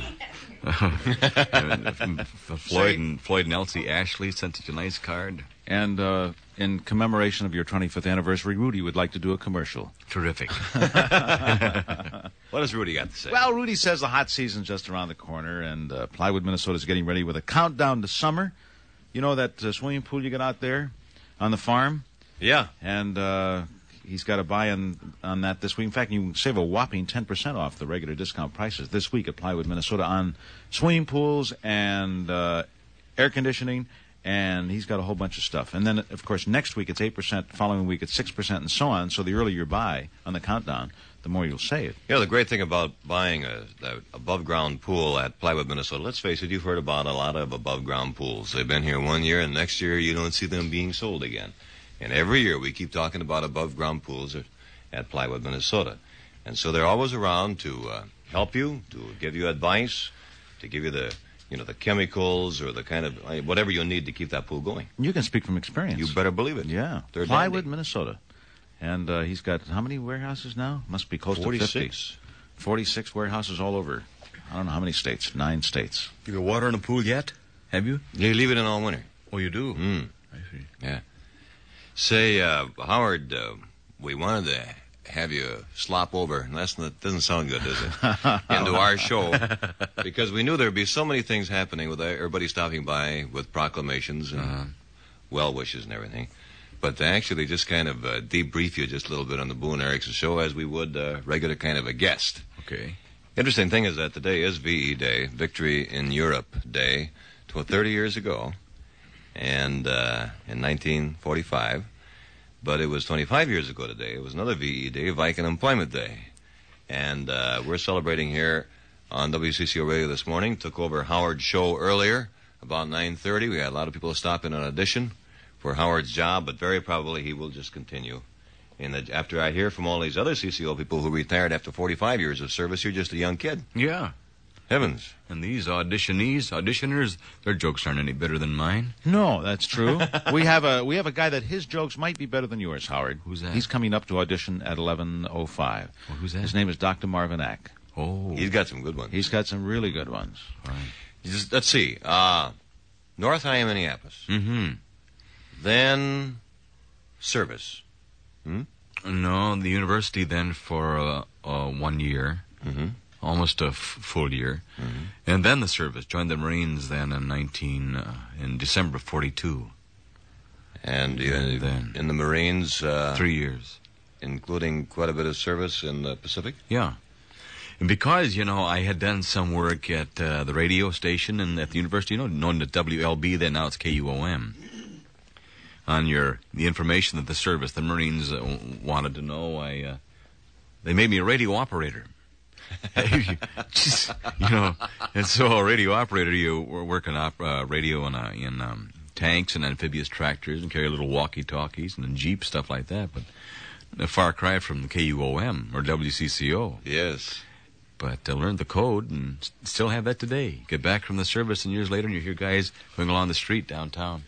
and Floyd and Floyd and Elsie Ashley sent such a nice card. And uh, in commemoration of your twenty-fifth anniversary, Rudy would like to do a commercial. Terrific. What does Rudy got to say? Well, Rudy says the hot season's just around the corner, and uh, Plywood, Minnesota is getting ready with a countdown to summer. You know that uh, swimming pool you got out there on the farm? Yeah. And uh, he's got a buy-in on that this week. In fact, you can save a whopping ten percent off the regular discount prices this week at Plywood, Minnesota on swimming pools and uh, air conditioning. And he's got a whole bunch of stuff. And then, of course, next week it's eight percent, following week it's six percent, and so on. So the earlier you buy on the countdown, the more you'll save. You know, the great thing about buying a, a above-ground pool at Plywood, Minnesota, let's face it, you've heard about a lot of above-ground pools. They've been here one year, and next year you don't see them being sold again. And every year we keep talking about above-ground pools at, at Plywood, Minnesota. And so they're always around to uh, help you, to give you advice, to give you the... you know, the chemicals or the kind of, uh, whatever you need to keep that pool going. You can speak from experience. You better believe it. Yeah. They're Plywood, dandy. Minnesota. And uh, he's got how many warehouses now? Must be close forty-six. to fifty. forty-six warehouses all over. I don't know how many states. Nine states. You got water in the pool yet? Have you? They leave it in all winter. Oh, you do? Mm. I see. Yeah. Say, uh, Howard, uh, we wanted to have you slop over, and that's not, doesn't sound good, does it? Into our show, because we knew there'd be so many things happening with everybody stopping by with proclamations and Uh-huh. well wishes and everything. but to actually just kind of uh, debrief you just a little bit on the Boone Erickson show as we would a uh, regular kind of a guest. Okay. Interesting thing is that today is V E Day, Victory in Europe Day, tw- thirty years ago, and uh, in nineteen forty-five. But it was twenty-five years ago today. It was another V E Day, Viking Employment Day. And uh, we're celebrating here on W C C O Radio this morning. Took over Howard's show earlier, about nine thirty. We had a lot of people stop in on audition for Howard's job, but very probably he will just continue. And the, after I hear from all these other C C O people who retired after forty-five years of service, you're just a young kid. Yeah. Heavens. And these auditionees, auditioners, their jokes aren't any better than mine. No, that's true. we have a we have a guy that his jokes might be better than yours, Howard. Who's that? He's coming up to audition at eleven oh five. Well, who's that? His name is Doctor Marvin Ack. Oh. He's got some good ones. He's got some really good ones. Right. Just, let's see. Uh, North High, Minneapolis. Mm-hmm. Then service. Hmm? No, the university then for uh, uh, one year. Mm-hmm. Almost a f- full year, mm-hmm. and then the service. Joined the Marines then in nineteen uh, in December of forty-two, and, uh, and then in the Marines uh, three years, including quite a bit of service in the Pacific. Yeah, and because you know I had done some work at uh, the radio station and at the university, you know, known as W L B, then now it's K U O M. On your the information that the service, the Marines uh, wanted to know, I uh, they made me a radio operator. Just, you know, and so a radio operator, you were working op, uh, radio in, uh, in um, tanks and amphibious tractors and carry little walkie-talkies and jeeps, stuff like that. But a far cry from the K U O M or W C C O. Yes. But I uh, learned the code and s- still have that today. Get back from the service and years later and you hear guys going along the street downtown.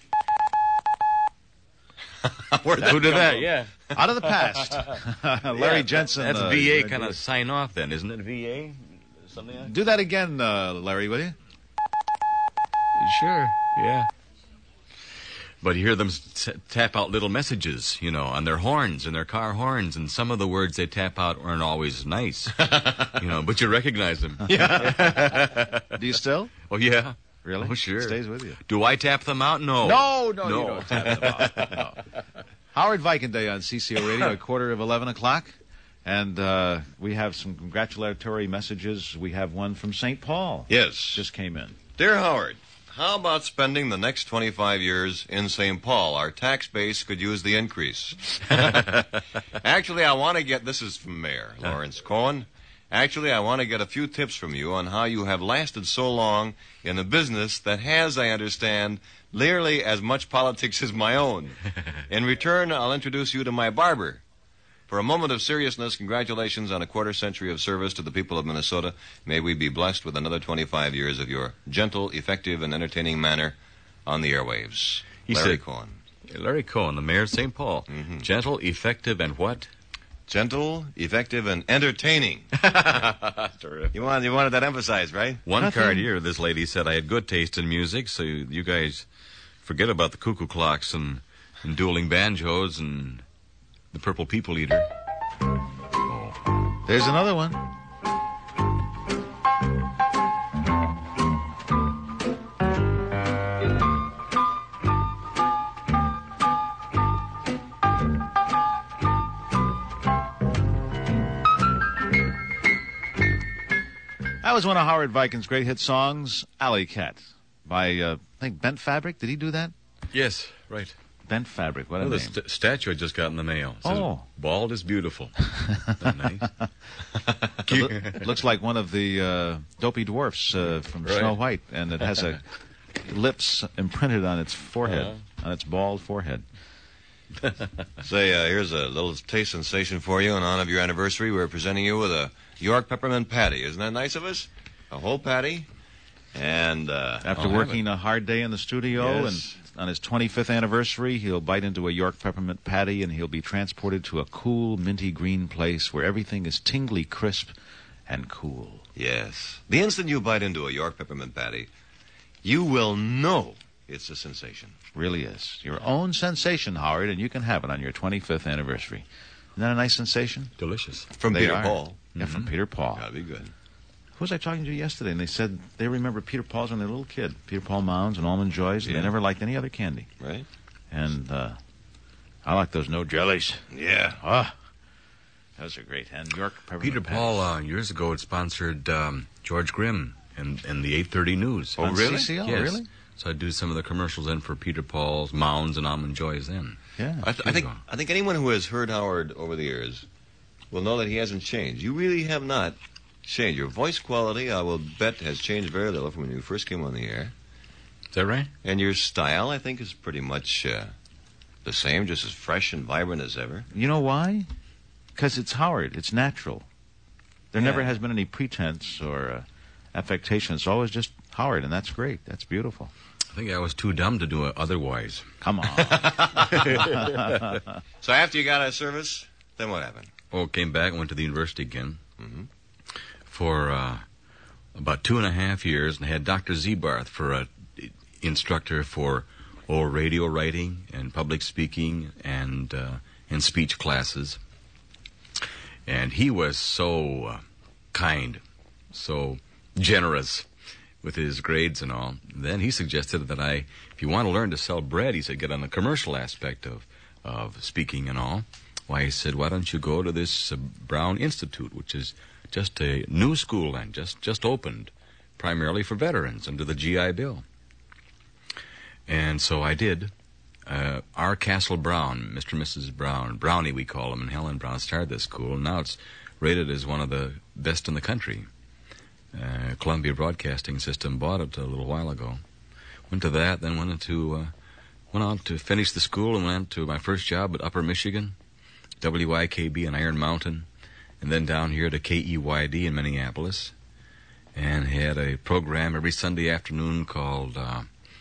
Where'd that Who did come that? from? Yeah. Out of the past. Larry Yeah, Jensen. That's uh, V A uh, kind of sign off then, isn't it? V A? Something like that? Do that again, uh, Larry, will you? Sure, yeah. But you hear them s- tap out little messages, you know, on their horns, and their car horns, and some of the words they tap out aren't always nice, you know, but you recognize them. Yeah. Do you still? Oh, yeah. Really? Oh, sure. It stays with you. Do I tap them out? No. No, no, No. you don't tap them out. No. Howard Viking Day on C C O Radio at quarter of eleven o'clock. And uh, we have some congratulatory messages. We have one from Saint Paul. Yes. Just came in. Dear Howard, how about spending the next twenty-five years in Saint Paul? Our tax base could use the increase. Actually, I want to get, this is from Mayor Lawrence Cohen. Actually, I want to get a few tips from you on how you have lasted so long in a business that has, I understand, nearly as much politics as my own. In return, I'll introduce you to my barber. For a moment of seriousness, congratulations on a quarter century of service to the people of Minnesota. May we be blessed with another twenty-five years of your gentle, effective, and entertaining manner on the airwaves. He Larry said- Cohen. Larry Cohen, the mayor of Saint Paul. Mm-hmm. Gentle, effective, and what? Gentle, effective, and entertaining. You wanted, you wanted that emphasized, right? One Nothing. card here, this lady said I had good taste in music, so you, you guys forget about the cuckoo clocks and, and dueling banjos and the Purple People Eater. There's another one. That was one of Howard Viking's great hit songs, Alley Cat, by, uh, I think, Bent Fabric. Did he do that? Yes, right. Bent Fabric, what a Oh, the name. st- statue I just got in the mail. It says, Oh. Bald is beautiful. Isn't that nice? It looks like one of the uh, dopey dwarfs uh, from Right. Snow White, and it has a lips imprinted on its forehead, Uh-huh. on its bald forehead. Say, uh, here's a little taste sensation for you. In honor of your anniversary, we're presenting you with a York peppermint patty. Isn't that nice of us? A whole patty. And uh, After working a hard day in the studio, Yes. and on his twenty-fifth anniversary, he'll bite into a York peppermint patty, and he'll be transported to a cool, minty green place where everything is tingly crisp and cool. Yes. The instant you bite into a York peppermint patty, you will know it's a sensation. Really is. Your own sensation, Howard, and you can have it on your twenty-fifth anniversary. Isn't that a nice sensation? Delicious. From They Peter are. Paul. Yeah, from Peter Paul. Gotta be good. Who was I talking to yesterday? And they said they remember Peter Paul's when they were a little kid. Peter Paul Mounds and Almond Joys, and Yeah. they never liked any other candy. Right. And uh, I like those no jellies. Yeah. Ah, those are great. And York peppermint Peter patties. Paul, uh, years ago, had sponsored um, George Grimm in, in the eight thirty news. Oh, On really? C C L, Yes. really? So I'd do some of the commercials then for Peter Paul's Mounds and Almond Joys then. Yeah. I, th- I think I think anyone who has heard Howard over the years will know that he hasn't changed. You really have not changed. Your voice quality, I will bet, has changed very little from when you first came on the air. Is that right? And your style, I think, is pretty much uh, the same, just as fresh and vibrant as ever. You know why? Because it's Howard. It's natural. There Yeah. never has been any pretense or uh, affectation. It's always just Howard, and that's great. That's beautiful. I think I was too dumb to do it otherwise. Come on. So after you got out of service, then what happened? Oh, came back and went to the university again Mm-hmm. for uh, about two and a half years, and had Doctor Zebarth for a instructor for oh, radio writing and public speaking and uh, and speech classes. And he was so uh, kind, so generous with his grades and all. Then he suggested that I, if you want to learn to sell bread, he said, get on the commercial aspect of, of speaking and all. Why, he said, why don't you go to this uh, Brown Institute, which is just a new school then, just, just opened, primarily for veterans under the G I Bill. And so I did. Uh, R. Castle Brown, Mister and Missus Brown, Brownie we call him, and Helen Brown started this school, and now it's rated as one of the best in the country. Uh, Columbia Broadcasting System bought it a little while ago. Went to that, then went into uh, went on to finish the school and went to my first job at Upper Michigan, W I K B in Iron Mountain, and then down here to K E Y D in Minneapolis, and had a program every Sunday afternoon called uh,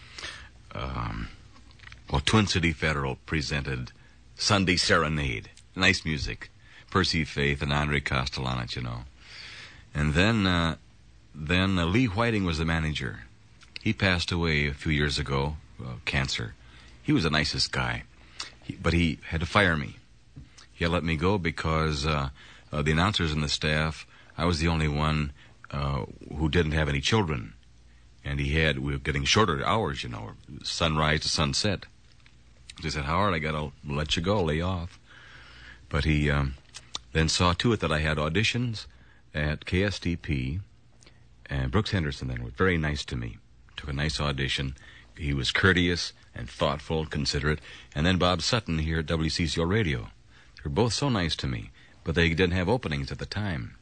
um, well, Twin City Federal presented Sunday Serenade. Nice music. Percy Faith and Andre Castellanich, you know. And then uh, then uh, Lee Whiting was the manager. He passed away a few years ago, uh, cancer. He was the nicest guy, he, but he had to fire me. He had let me go because uh, uh, the announcers and the staff, I was the only one uh, who didn't have any children. And he had, we were getting shorter hours, you know, sunrise to sunset. He said, Howard, I got to let you go, lay off. But he um, then saw to it that I had auditions at K S T P, and Brooks Henderson then was very nice to me. Took a nice audition. He was courteous and thoughtful and considerate. And then Bob Sutton here at W C C O Radio. They were both so nice to me, but they didn't have openings at the time.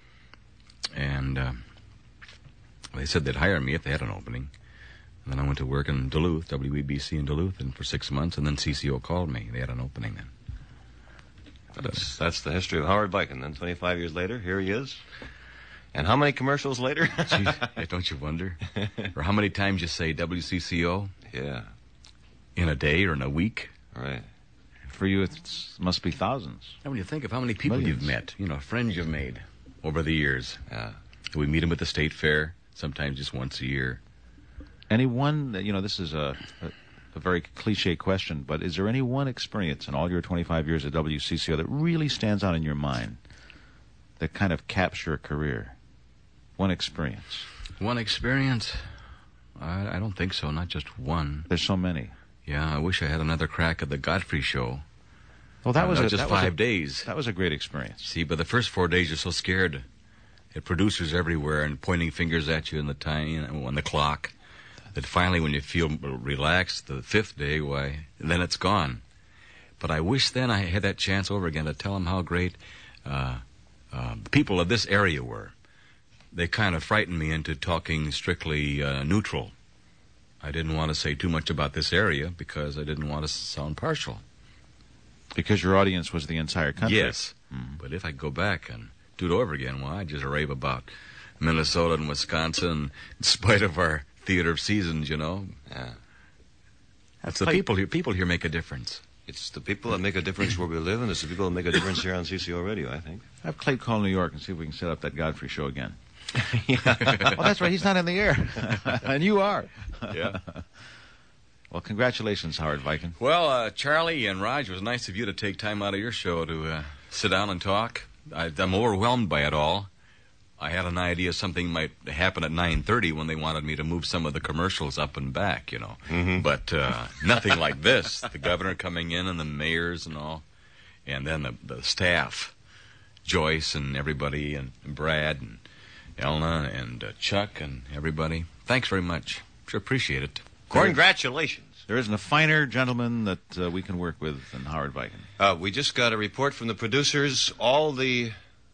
And uh, they said they'd hire me if they had an opening. And then I went to work in Duluth, W E B C in Duluth, and for six months, and then C C O called me. They had an opening then. That's, that's the history of Howard Viken. Then twenty-five years later, here he is. And how many commercials later? Gee, don't you wonder? Or how many times you say W C C O? Yeah. In a day or in a week? Right. For you, it must be thousands. And when you think of how many people Millions. you've met, you know, friends you've made over the years. Yeah. We meet them at the state fair, sometimes just once a year. Any one, you know, this is a, a, a very cliche question, but is there any one experience in all your twenty-five years at W C C O that really stands out in your mind that kind of caps your career? One experience. One experience? I, I don't think so, not just one. There's so many. Yeah, I wish I had another crack at the Godfrey show. Well, that Uh, was a, just that was five a- days. That was a great experience. See, but the first four days you're so scared. At producers everywhere and pointing fingers at you in the time, you know, on the clock. That finally, when you feel relaxed, the fifth day, why, then it's gone. But I wish then I had that chance over again to tell them how great uh, uh, the people of this area were. They kind of frightened me into talking strictly uh, neutral. I didn't want to say too much about this area because I didn't want to sound partial. Because your audience was the entire country. Yes. Mm. But if I go back and do it over again, well, I'd just rave about Minnesota and Wisconsin in spite of our theater of seasons, you know. Yeah. That's the people here. People here make a difference. It's the people that make a difference where we live, and it's the people that make a difference here on C C O Radio, I think. Have Clay call New York and see if we can set up that Godfrey show again. Oh, that's right. He's not in the air. And you are. Yeah. Well, congratulations, Howard Viken. Well, uh, Charlie and Raj, it was nice of you to take time out of your show to uh, sit down and talk. I, I'm overwhelmed by it all. I had an idea something might happen at nine thirty when they wanted me to move some of the commercials up and back, you know. Mm-hmm. But uh, nothing like this. The governor coming in and the mayors and all. And then the, the staff, Joyce and everybody, and Brad and Elna and uh, Chuck and everybody. Thanks very much. Sure appreciate it. Congratulations. There isn't a finer gentleman that uh, we can work with than Howard Viken. Uh, we just got a report from the producers. All the,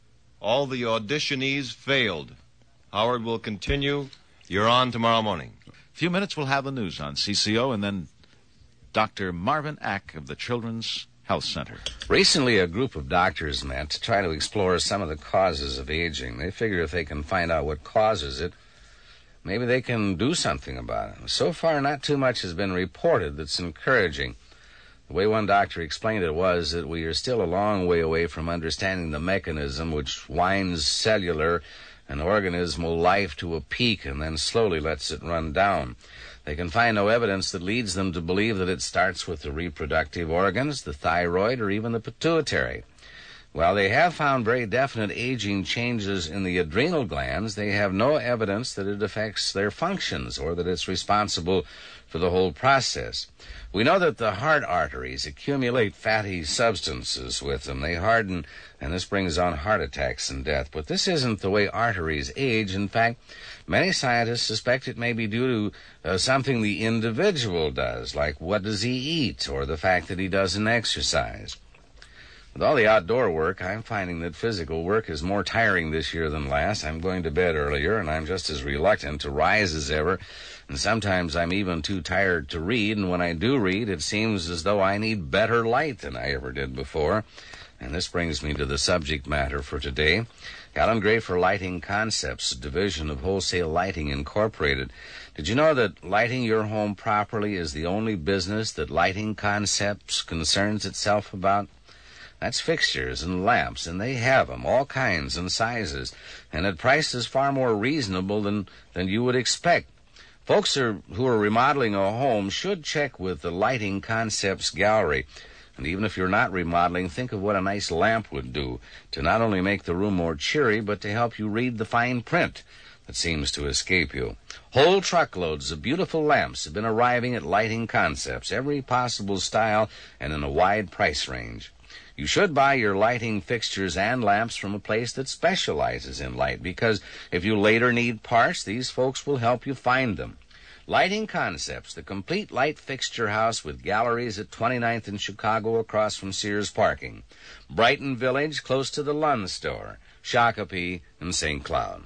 all the auditionees failed. Howard will continue. You're on tomorrow morning. A few minutes, we'll have the news on C C O, and then Doctor Marvin Ack of the Children's Health Center. Recently, a group of doctors met to try to explore some of the causes of aging. They figure if they can find out what causes it, maybe they can do something about it. So far, not too much has been reported that's encouraging. The way one doctor explained it was that we are still a long way away from understanding the mechanism which winds cellular and organismal life to a peak and then slowly lets it run down. They can find no evidence that leads them to believe that it starts with the reproductive organs, the thyroid, or even the pituitary. While they have found very definite aging changes in the adrenal glands, they have no evidence that it affects their functions or that it's responsible for the whole process. We know that the heart arteries accumulate fatty substances with them. They harden, and this brings on heart attacks and death. But this isn't the way arteries age. In fact, many scientists suspect it may be due to uh, something the individual does, like what does he eat or the fact that he doesn't exercise. With all the outdoor work, I'm finding that physical work is more tiring this year than last. I'm going to bed earlier, and I'm just as reluctant to rise as ever. And sometimes I'm even too tired to read, and when I do read, it seems as though I need better light than I ever did before. And this brings me to the subject matter for today. Alan Gray for Lighting Concepts, division of Wholesale Lighting Incorporated. Did you know that lighting your home properly is the only business that Lighting Concepts concerns itself about? That's fixtures and lamps, and they have them, all kinds and sizes, and at prices far more reasonable than, than you would expect. Folks are, who are remodeling a home should check with the Lighting Concepts Gallery. And even if you're not remodeling, think of what a nice lamp would do to not only make the room more cheery, but to help you read the fine print that seems to escape you. Whole truckloads of beautiful lamps have been arriving at Lighting Concepts, every possible style and in a wide price range. You should buy your lighting fixtures and lamps from a place that specializes in light, because if you later need parts, these folks will help you find them. Lighting Concepts, the complete light fixture house with galleries at twenty-ninth and Chicago across from Sears Parking. Brighton Village, close to the Lund store, Shakopee, and Saint Cloud.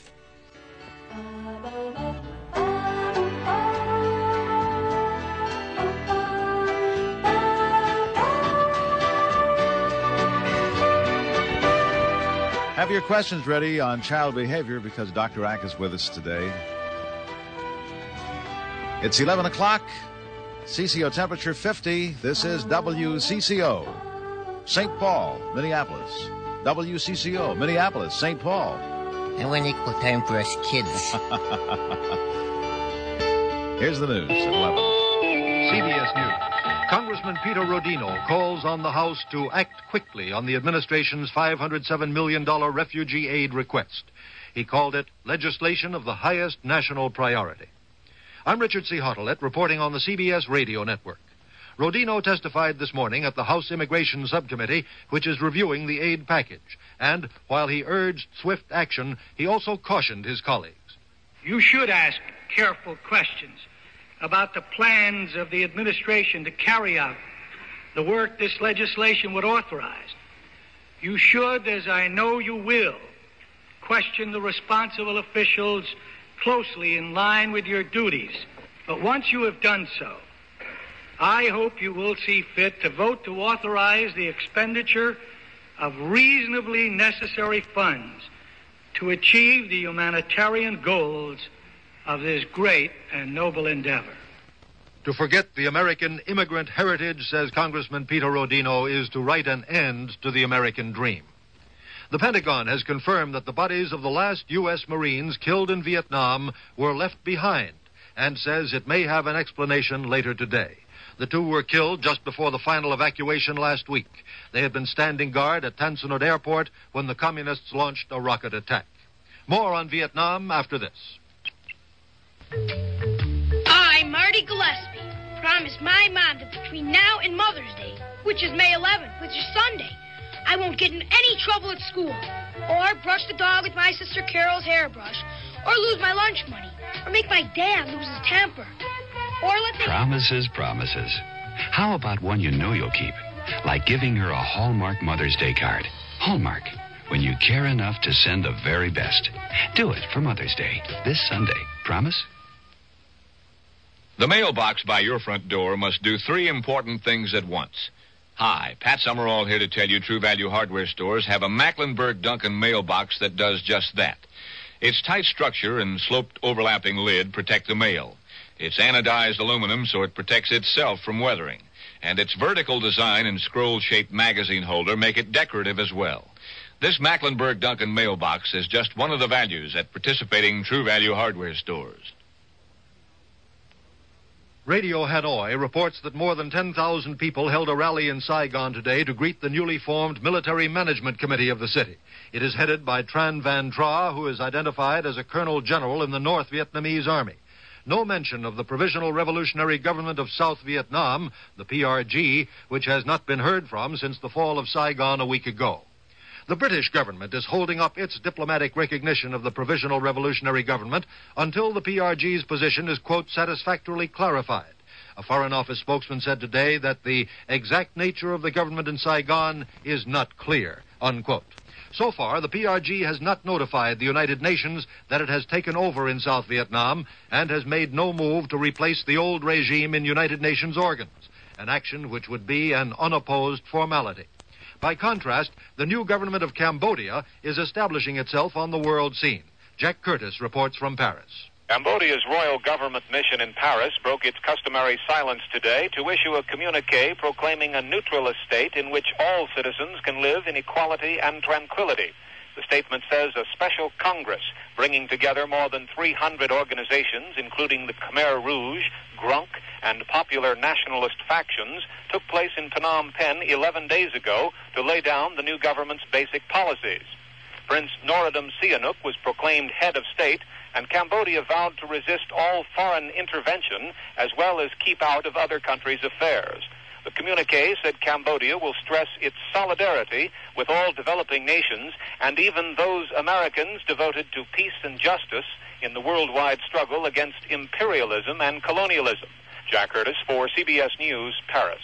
Have your questions ready on child behavior because Doctor Ack is with us today. It's eleven o'clock. C C O temperature fifty. This is W C C O. Saint Paul, Minneapolis. W C C O, Minneapolis, Saint Paul. And when equal time for us kids. Here's the news at eleven. C B S News. Congressman Peter Rodino calls on the House to act quickly on the administration's five hundred seven million dollars refugee aid request. He called it legislation of the highest national priority. I'm Richard C. Hottelet, reporting on the C B S Radio Network. Rodino testified this morning at the House Immigration Subcommittee, which is reviewing the aid package. And while he urged swift action, he also cautioned his colleagues. You should ask careful questions about the plans of the administration to carry out the work this legislation would authorize. You should, as I know you will, question the responsible officials closely in line with your duties. But once you have done so, I hope you will see fit to vote to authorize the expenditure of reasonably necessary funds to achieve the humanitarian goals of this great and noble endeavor. To forget the American immigrant heritage, says Congressman Peter Rodino, is to write an end to the American dream. The Pentagon has confirmed that the bodies of the last U S Marines killed in Vietnam were left behind and says it may have an explanation later today. The two were killed just before the final evacuation last week. They had been standing guard at Tan Son Nhut Airport when the communists launched a rocket attack. More on Vietnam after this. I, Marty Gillespie, promise my mom that between now and Mother's Day, which is May eleventh, which is Sunday, I won't get in any trouble at school, or brush the dog with my sister Carol's hairbrush, or lose my lunch money, or make my dad lose his temper, or let the... Promises, promises. How about one you know you'll keep? Like giving her a Hallmark Mother's Day card. Hallmark, when you care enough to send the very best. Do it for Mother's Day, this Sunday. Promise? The mailbox by your front door must do three important things at once. Hi, Pat Summerall here to tell you True Value Hardware stores have a Mecklenburg Duncan mailbox that does just that. Its tight structure and sloped overlapping lid protect the mail. It's anodized aluminum so it protects itself from weathering. And its vertical design and scroll-shaped magazine holder make it decorative as well. This Mecklenburg Duncan mailbox is just one of the values at participating True Value Hardware stores. Radio Hanoi reports that more than ten thousand people held a rally in Saigon today to greet the newly formed Military Management Committee of the city. It is headed by Tran Van Tra, who is identified as a colonel general in the North Vietnamese Army. No mention of the Provisional Revolutionary Government of South Vietnam, the P R G, which has not been heard from since the fall of Saigon a week ago. The British government is holding up its diplomatic recognition of the Provisional Revolutionary Government until the P R G's position is, quote, satisfactorily clarified. A Foreign Office spokesman said today that the exact nature of the government in Saigon is not clear, unquote. So far, the P R G has not notified the United Nations that it has taken over in South Vietnam and has made no move to replace the old regime in United Nations organs, an action which would be an unopposed formality. By contrast, the new government of Cambodia is establishing itself on the world scene. Jack Curtis reports from Paris. Cambodia's royal government mission in Paris broke its customary silence today to issue a communique proclaiming a neutralist state in which all citizens can live in equality and tranquility. The statement says a special Congress bringing together more than three hundred organizations, including the Khmer Rouge, Grunk, and popular nationalist factions, took place in Phnom Penh eleven days ago to lay down the new government's basic policies. Prince Norodom Sihanouk was proclaimed head of state, and Cambodia vowed to resist all foreign intervention as well as keep out of other countries' affairs. The communique said Cambodia will stress its solidarity with all developing nations and even those Americans devoted to peace and justice in the worldwide struggle against imperialism and colonialism. Jack Curtis for C B S News, Paris.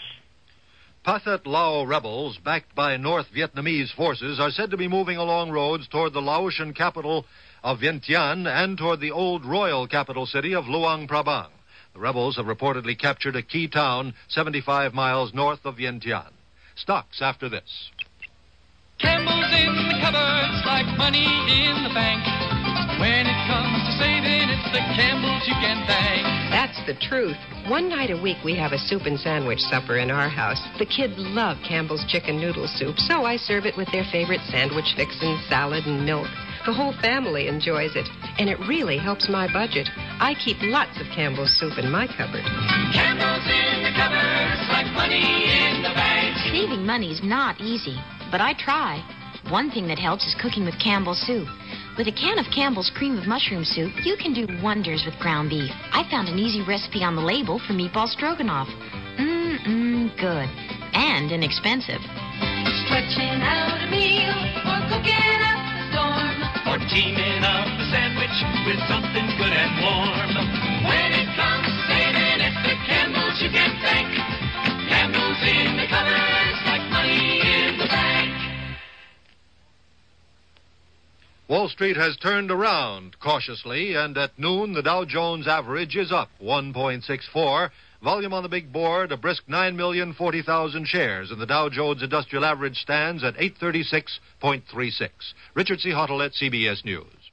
Pathet Lao rebels, backed by North Vietnamese forces, are said to be moving along roads toward the Laotian capital of Vientiane and toward the old royal capital city of Luang Prabang. The rebels have reportedly captured a key town seventy-five miles north of Vientiane. Stocks after this. Campbell's in the cupboards like money in the bank. When it comes to saving, it's the Campbells you can thank. That's the truth. One night a week we have a soup and sandwich supper in our house. The kids love Campbell's chicken noodle soup, so I serve it with their favorite sandwich fixins, salad, and milk. The whole family enjoys it, and it really helps my budget. I keep lots of Campbell's soup in my cupboard. Campbell's in the cupboards like money in the bank. Saving money's not easy, but I try. One thing that helps is cooking with Campbell's soup. With a can of Campbell's cream of mushroom soup, you can do wonders with ground beef. I found an easy recipe on the label for meatball stroganoff. Mmm, good. And inexpensive. Stretching out a meal or cooking up a storm or teaming up a sandwich with something good and warm. When it comes to saving, it's the Campbell's you can thank. Campbell's in the cupboards like money in the bank. Wall Street has turned around cautiously, and at noon the Dow Jones average is up one point six four. Volume on the big board, a brisk nine million forty thousand shares, and the Dow Jones Industrial Average stands at eight thirty-six point three six. Richard C. Hottle at C B S News.